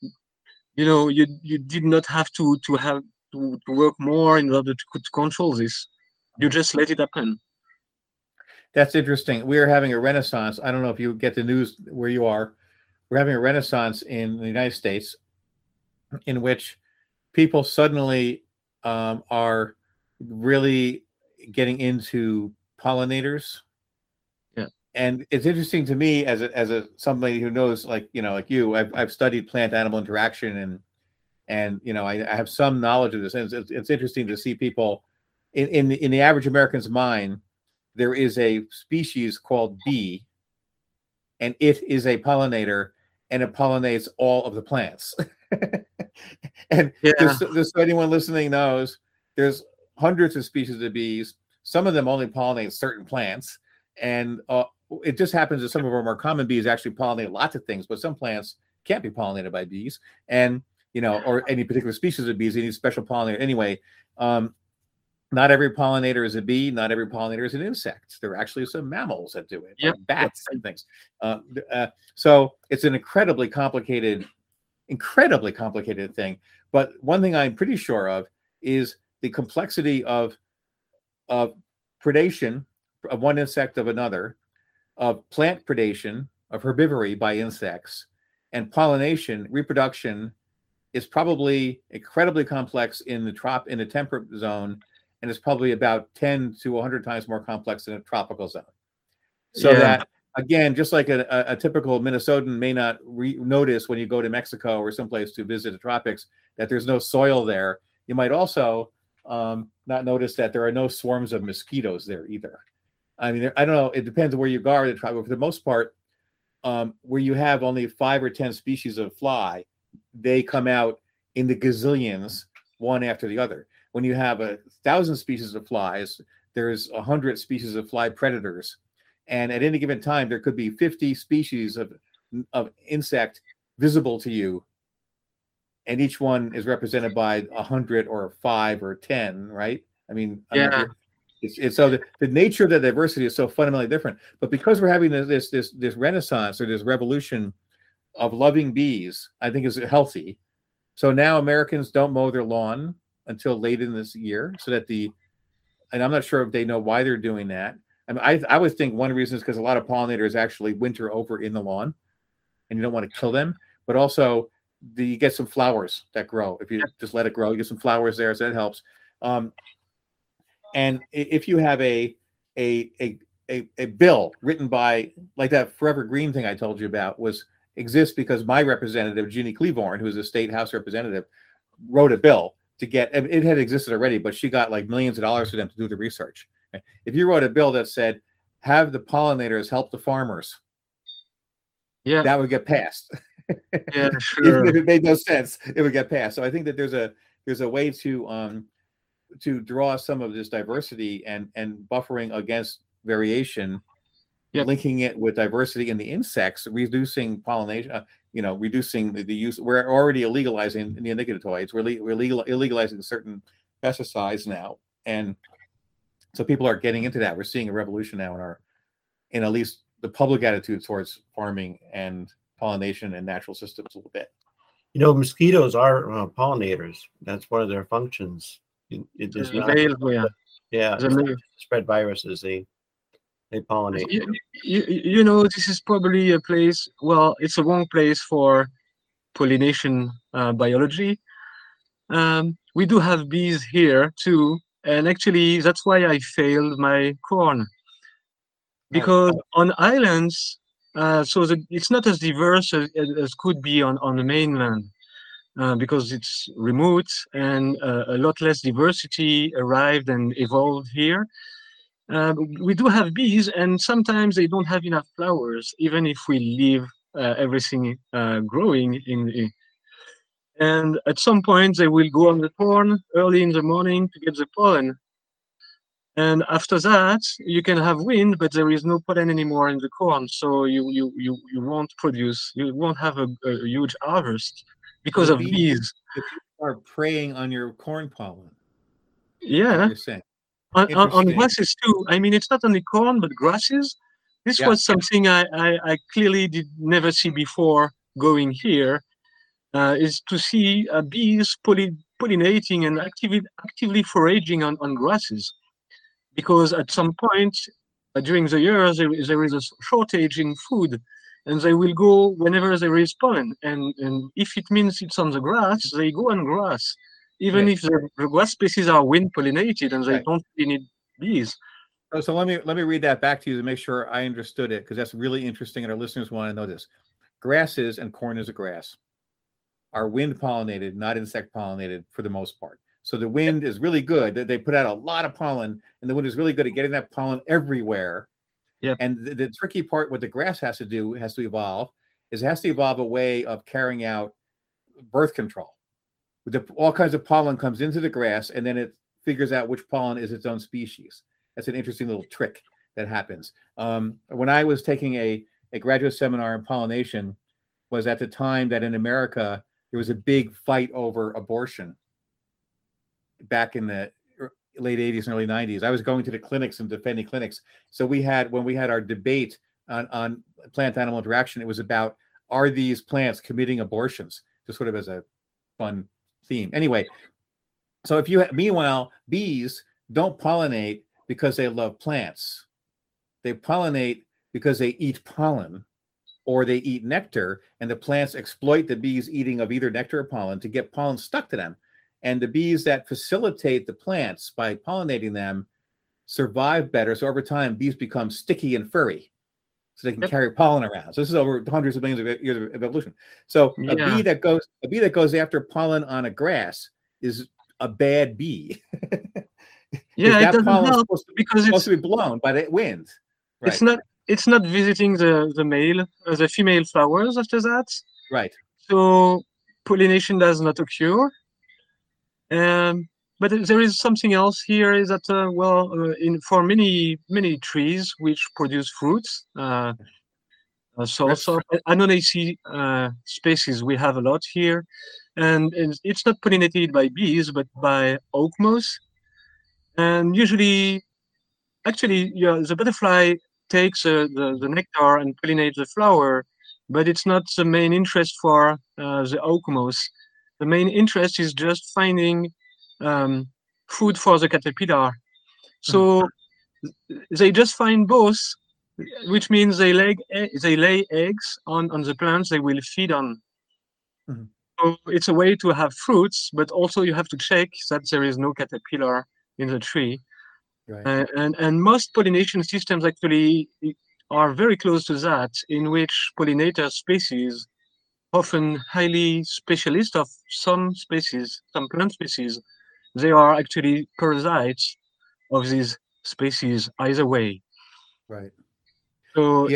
you did not have to work more in order to control this. You just let it happen. That's interesting. We are having a renaissance. I don't know if you get the news where you are. We're having a renaissance in the United States in which people suddenly are really getting into pollinators. Yeah. And it's interesting to me as a somebody who knows, like you, I've studied plant animal interaction and I have some knowledge of this. And it's interesting to see people in the average American's mind. There is a species called bee, and it is a pollinator, and it pollinates all of the plants. And just so anyone listening knows, there's hundreds of species of bees. Some of them only pollinate certain plants, and it just happens that some of our more common bees actually pollinate lots of things, but some plants can't be pollinated by bees, and or any particular species of bees. They need special pollinator anyway. Not every pollinator is a bee. Not every pollinator is an insect. There are actually some mammals that do it, like bats and things. So it's an incredibly complicated thing. But one thing I'm pretty sure of is the complexity of predation of one insect of another, of plant predation, of herbivory by insects, and pollination, reproduction is probably incredibly complex in the temperate zone. And it's probably about 10 to 100 times more complex than a tropical zone. So that, again, just like a typical Minnesotan may not notice when you go to Mexico or someplace to visit the tropics that there's no soil there, you might also not notice that there are no swarms of mosquitoes there either. I mean, I don't know. It depends on where you are. For the most part, where you have only 5 or 10 species of fly, they come out in the gazillions, one after the other. When you have 1,000 species of flies, there's 100 species of fly predators. And at any given time, there could be 50 species of insect visible to you. And each one is represented by 100 or 5 or 10, right? I mean, it's so the nature of the diversity is so fundamentally different. But because we're having this renaissance or this revolution of loving bees, I think is healthy. So now Americans don't mow their lawn until late in this year, so that and I'm not sure if they know why they're doing that. I mean, I would think one reason is because a lot of pollinators actually winter over in the lawn, and you don't want to kill them. But also, you get some flowers that grow if you just let it grow. You get some flowers there, so that helps. And if you have a bill written by, like that Forever Green thing I told you about, exists because my representative Jeannie Cleavorn, who is a state House representative, wrote a bill to get, it had existed already, but she got like millions of dollars for them to do the research. If you wrote a bill that said, have the pollinators help the farmers, that would get passed. Yeah, sure. Even if it made no sense, it would get passed. So I think that there's a way to draw some of this diversity and buffering against variation, linking it with diversity in the insects, reducing pollination, reducing the use. We're already illegalizing the neonicotinoids. We're illegalizing certain pesticides now, and so people are getting into that. We're seeing a revolution now in at least the public attitude towards farming and pollination and natural systems a little bit. You know, mosquitoes are pollinators. That's one of their functions. It is not. Yeah, The it's not male. to spread viruses. They pollinate. You know, this is probably a place. Well, it's a wrong place for pollination biology. We do have bees here too, and actually that's why I failed my corn, because on islands, it's not as diverse as could be on the mainland, because it's remote and a lot less diversity arrived and evolved here. We do have bees, and sometimes they don't have enough flowers, even if we leave everything growing in. And at some point, they will go on the corn early in the morning to get the pollen. And after that, you can have wind, but there is no pollen anymore in the corn, so you won't produce. You won't have a huge harvest because of bees. The bees are preying on your corn pollen. Yeah. You're saying. On grasses too. I mean, it's not only corn, but grasses. This was something I clearly did never see before going here, is to see bees pollinating and actively foraging on grasses. Because at some point during the year, there is a shortage in food, and they will go whenever there is pollen. And if it means it's on the grass, they go on grass. Even if the grass species are wind pollinated and they don't really need bees. So let me read that back to you to make sure I understood it, because that's really interesting and our listeners want to know this. Grasses, and corn is a grass, are wind pollinated, not insect pollinated for the most part. So the wind is really good. They put out a lot of pollen, and the wind is really good at getting that pollen everywhere. And the tricky part, what the grass has to do, has to evolve, is it has to evolve a way of carrying out birth control. All kinds of pollen comes into the grass, and then it figures out which pollen is its own species. That's an interesting little trick that happens. When I was taking a graduate seminar in pollination, was at the time that in America there was a big fight over abortion back in the late 80s and early 90s. I was going to the clinics and defending clinics. So when we had our debate on plant-animal interaction, it was about, are these plants committing abortions? Just sort of as a fun theme. Anyway, so meanwhile, bees don't pollinate because they love plants. They pollinate because they eat pollen or they eat nectar, and the plants exploit the bees eating of either nectar or pollen to get pollen stuck to them. And the bees that facilitate the plants by pollinating them survive better. So over time, bees become sticky and furry, so they can carry pollen around. So this is over hundreds of millions of years of evolution. So a bee that goes after pollen on a grass is a bad bee. It doesn't help because it's supposed to be blown by the wind. Right. It's not visiting the female flowers after that. Right. So pollination does not occur. But there is something else here, is that for many trees which produce fruits, so Annonaceae species we have a lot here, and it's not pollinated by bees but by oak moths. And usually, actually, the butterfly takes the nectar and pollinates the flower, but it's not the main interest for the oak moths. The main interest is just finding food for the caterpillar. So they just find both, which means they lay eggs on the plants they will feed on. So it's a way to have fruits, but also you have to check that there is no caterpillar in the tree. Right. And most pollination systems actually are very close to that, in which pollinator species, often highly specialist of some species, some plant species, they are actually parasites of these species either way. Right. So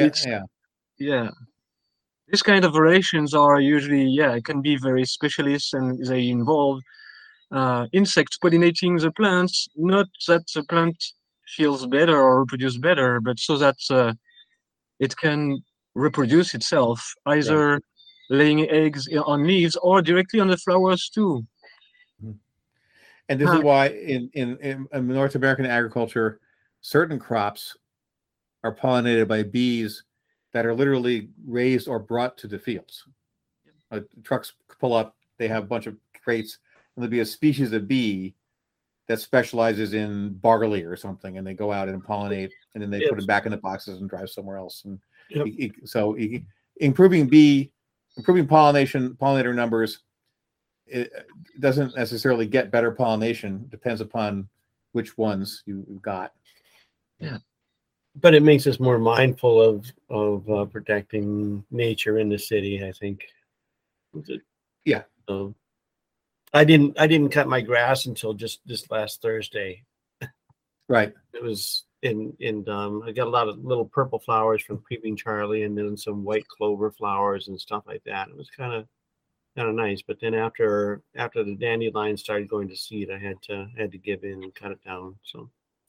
this kind of relations are usually, it can be very specialist, and they involve insects pollinating the plants, not that the plant feels better or reproduce better, but so that it can reproduce itself, either laying eggs on leaves or directly on the flowers too. And this is why in North American agriculture, certain crops are pollinated by bees that are literally raised or brought to the fields. Trucks pull up, they have a bunch of crates, and there'll be a species of bee that specializes in barley or something, and they go out and pollinate, and then they put it back in the boxes and drive somewhere else. And improving pollinator numbers, it doesn't necessarily get better pollination. Depends upon which ones you've got. Yeah. But it makes us more mindful of protecting nature in the city, I think. Yeah. So I didn't cut my grass until just this last Thursday. Right. It was I got a lot of little purple flowers from Creeping Charlie, and then some white clover flowers and stuff like that. It was kind of nice. But then after the dandelion started going to seed, I had to give in and cut it down. So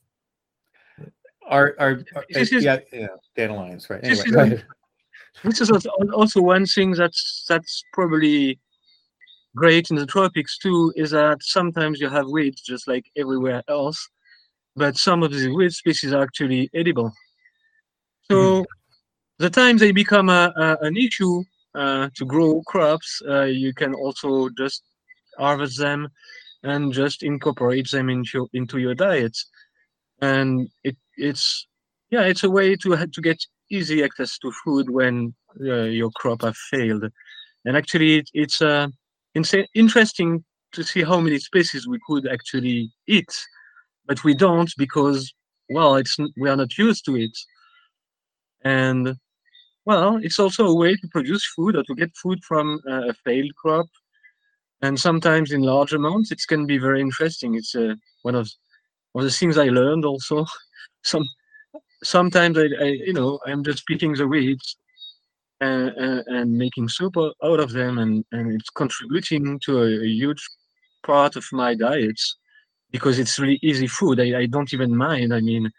dandelions, right? Anyway, this is also one thing that's probably great in the tropics too, is that sometimes you have weeds just like everywhere else, but some of the weed species are actually edible. So the time they become an issue to grow crops, you can also just harvest them and just incorporate them into your diet. And it's a way to get easy access to food when your crop have failed. And actually, it's interesting to see how many species we could actually eat, but we don't because, well, we are not used to it. And well, it's also a way to produce food or to get food from a failed crop. And sometimes in large amounts, it can be very interesting. It's one of the things I learned also. Sometimes I'm just picking the weeds and making soup out of them, and it's contributing to a huge part of my diets because it's really easy food. I don't even mind. I mean,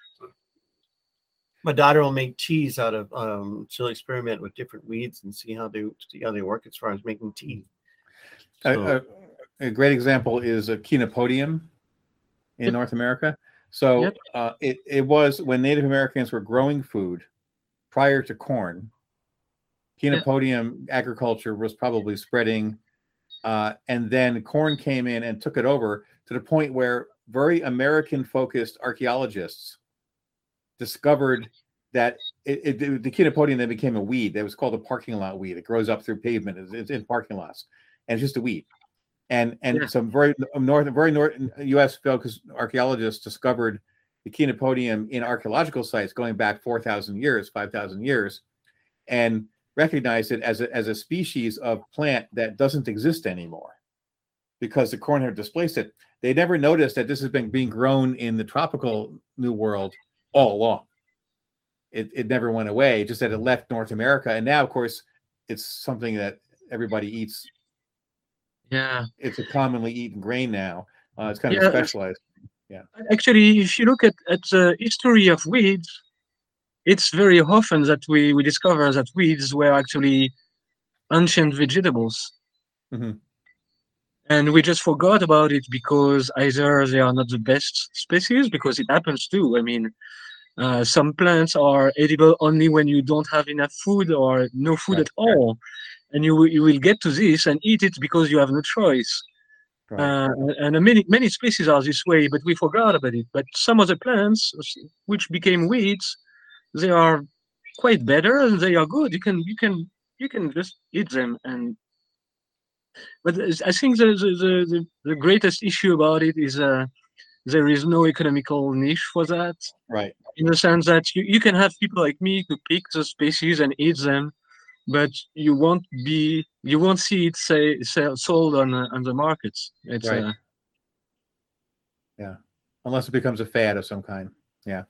my daughter will make teas out of she'll experiment with different weeds and see how they work as far as making tea. So, a great example is a Chenopodium in North America. So it was when Native Americans were growing food prior to corn, Chenopodium agriculture was probably spreading, and then corn came in and took it over to the point where very American-focused archaeologists discovered that the Chenopodium then became a weed. That was called a parking lot weed. It grows up through pavement. It's in parking lots, and it's just a weed. And some very north U.S. focused archaeologists discovered the Chenopodium in archaeological sites going back 4,000 years, 5,000 years, and recognized it as a species of plant that doesn't exist anymore because the corn had displaced it. They never noticed that this has been being grown in the tropical New World all along. It never went away, just that it left North America. And now, of course, it's something that everybody eats. Yeah. It's a commonly eaten grain now. It's kind of specialized. Yeah. Actually, if you look at the history of weeds, it's very often that we discover that weeds were actually ancient vegetables. Mm-hmm. And we just forgot about it because either they are not the best species, because it happens too. I mean, some plants are edible only when you don't have enough food or no food at all. And you will get to this and eat it because you have no choice. And many species are this way, but we forgot about it. But some of the plants, which became weeds, they are quite better and they are good. You can just eat them. But I think the greatest issue about it is there is no economical niche for that. Right. In the sense that you can have people like me to pick the species and eat them, but you won't see it sold on the markets. It's right. Yeah, unless it becomes a fad of some kind. Yeah.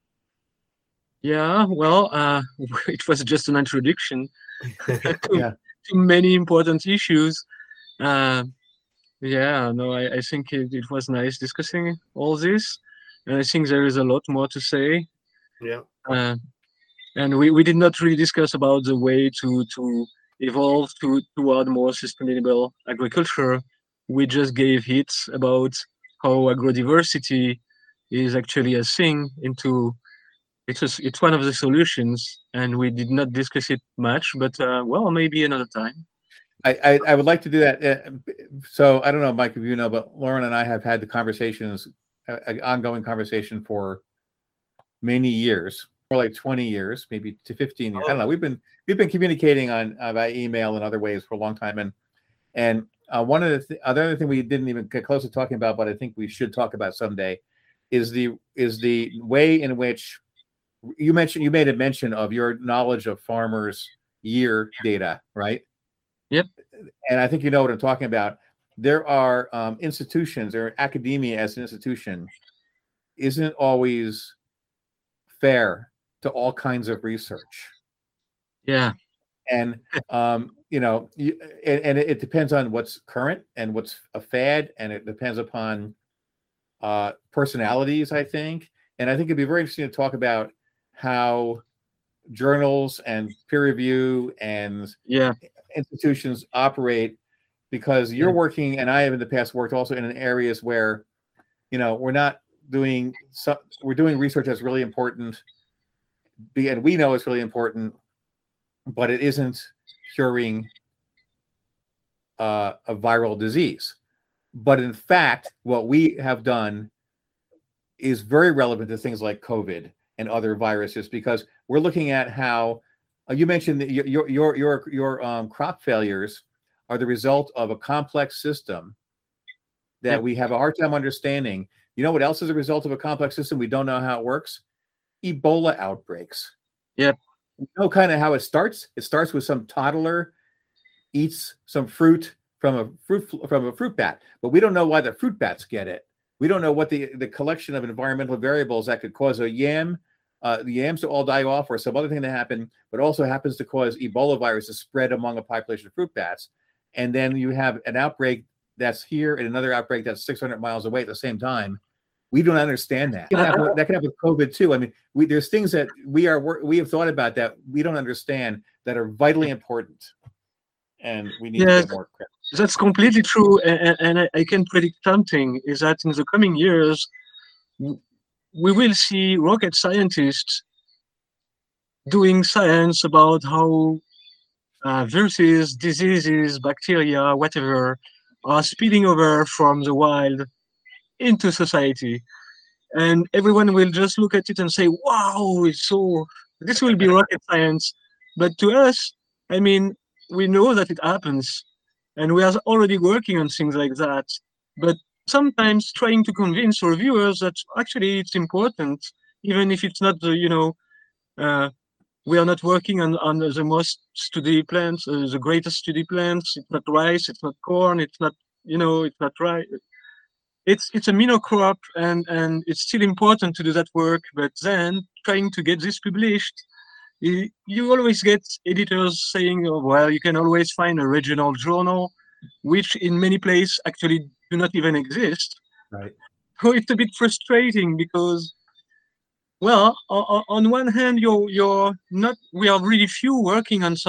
Yeah. Well, it was just an introduction to many important issues. Yeah. No, I think it was nice discussing all this, and I think there is a lot more to say. Yeah. And we did not really discuss about the way to evolve toward more sustainable agriculture. We just gave hints about how agrodiversity is actually a thing into it's one of the solutions, and we did not discuss it much, but well, maybe another time. I would like to do that. So I don't know, Mike, if you know, but Lauren and I have had the conversations, an ongoing conversation for many years, more like 20 years, maybe to 15 years. I don't know. We've been communicating on by email and other ways for a long time, and one of the other thing we didn't even get close to talking about, but I think we should talk about someday, is the way in which you made a mention of your knowledge of farmers' year data, right? Yep. And I think you know what I'm talking about. There are institutions, or academia as an institution isn't always fair to all kinds of research. Yeah. And you know, and it depends on what's current and what's a fad, and it depends upon personalities, I think. And I think it'd be very interesting to talk about how journals and peer review and institutions operate, because you're working, and I have in the past worked also in areas where, you know, we're doing research that's really important, and we know it's really important, but it isn't curing a viral disease. But in fact, what we have done is very relevant to things like COVID and other viruses, because we're looking at how you mentioned that your crop failures are the result of a complex system that we have a hard time understanding. You know what else is a result of a complex system? We don't know how it works. Ebola outbreaks. Yep. You know kind of how it starts. It starts with some toddler eats some fruit from a fruit bat, but we don't know why the fruit bats get it. We don't know what the collection of environmental variables that could cause the yams to all die off, or some other thing to happen, but also happens to cause Ebola virus to spread among a population of fruit bats. And then you have an outbreak that's here and another outbreak that's 600 miles away at the same time. We don't understand that. That can happen with COVID too. I mean, there's things that we have thought about that we don't understand that are vitally important, and we need to get more credit. That's completely true, and I can predict something, is that in the coming years, we will see rocket scientists doing science about how viruses, diseases, bacteria, whatever, are spilling over from the wild into society. And everyone will just look at it and say, wow, this will be rocket science. But to us, I mean, we know that it happens, and we are already working on things like that. But sometimes trying to convince our viewers that actually it's important, even if it's not we are not working on the most studied plants, the greatest studied plants. It's not rice, it's not corn, it's not, it's not rice. It's a monocrop, and it's still important to do that work. But then trying to get this published, you always get editors saying, oh, well, you can always find a regional journal, which in many places actually do not even exist. Right. So it's a bit frustrating because, well, on one hand, you're not. We are really few working on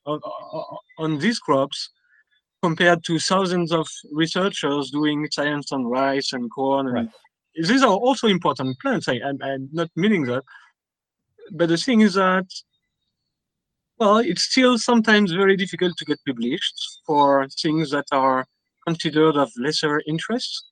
on these crops compared to thousands of researchers doing science on rice and corn. And these are also important plants. I'm not meaning that, but the thing is that, well, it's still sometimes very difficult to get published for things that are considered of lesser interest.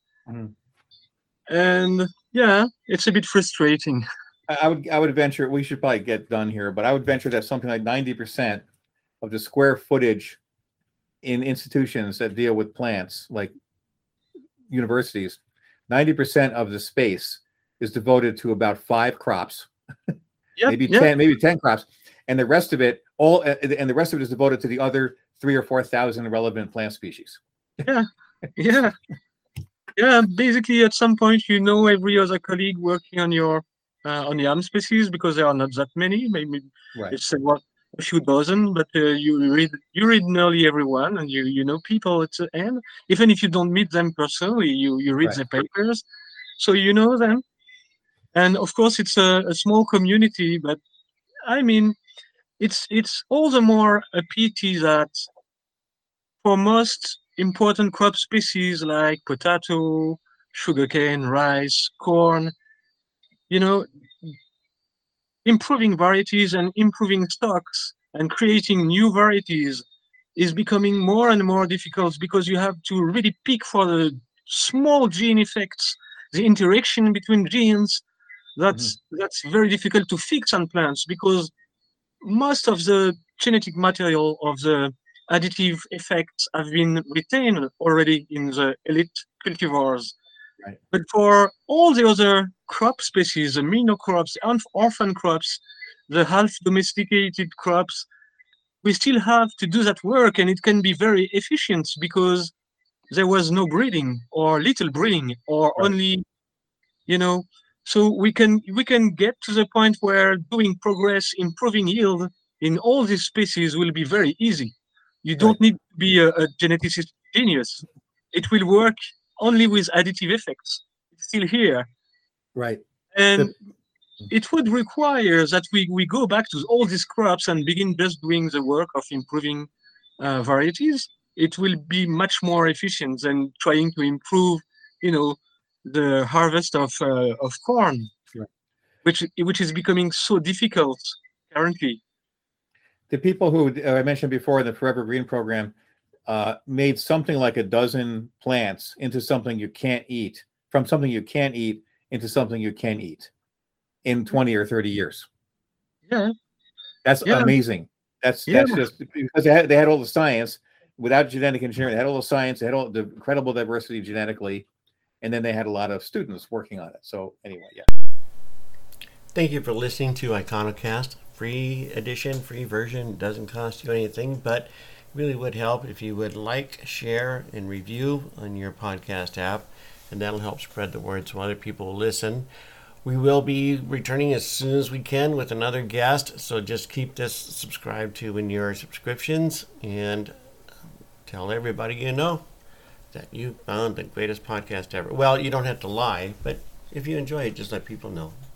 And yeah, it's a bit frustrating. I would venture, we should probably get done here, but I would venture that something like 90% of the square footage in institutions that deal with plants, like universities, 90% of the space is devoted to about 5 crops, maybe 10 crops, and the rest of it is devoted to the other 3,000 or 4,000 relevant plant species. Yeah. Basically, at some point, every other colleague working on your on yam species, because there are not that many. Maybe it's a few dozen, but you read nearly everyone, and you know people at the end. Even if you don't meet them personally, you read the papers, so you know them. And of course, it's a small community, but I mean, it's all the more a pity that for most important crop species like potato, sugarcane, rice, corn, improving varieties and improving stocks and creating new varieties is becoming more and more difficult because you have to really pick for the small gene effects, the interaction between genes. That's very difficult to fix on plants because most of the genetic material of the additive effects have been retained already in the elite cultivars. Right. But for all the other crop species, the monocrops, orphan crops, the half domesticated crops, we still have to do that work, and it can be very efficient because there was no breeding or little breeding or Right. only, you know, so we can get to the point where doing progress, improving yield in all these species will be very easy. You don't need to be a geneticist genius. It will work only with additive effects. It's still here. Right. And it would require that we go back to all these crops and begin just doing the work of improving varieties. It will be much more efficient than trying to improve, the harvest of corn, Right. which is becoming so difficult currently. The people who I mentioned before in the Forever Green program made something like a dozen plants into something you can't eat, from something you can't eat into something you can eat in 20 or 30 years. Yeah. That's Yeah. amazing. That's just because they had all the science without genetic engineering. They had all the science, they had all the incredible diversity genetically, and then they had a lot of students working on it. So anyway, yeah. Thank you for listening to Iconocast. Free edition, free version, doesn't cost you anything, but really would help if you would like, share, and review on your podcast app, and that'll help spread the word so other people will listen. We will be returning as soon as we can with another guest, so just keep this subscribed to in your subscriptions and tell everybody you know that you found the greatest podcast ever. Well, you don't have to lie, but if you enjoy it, just let people know.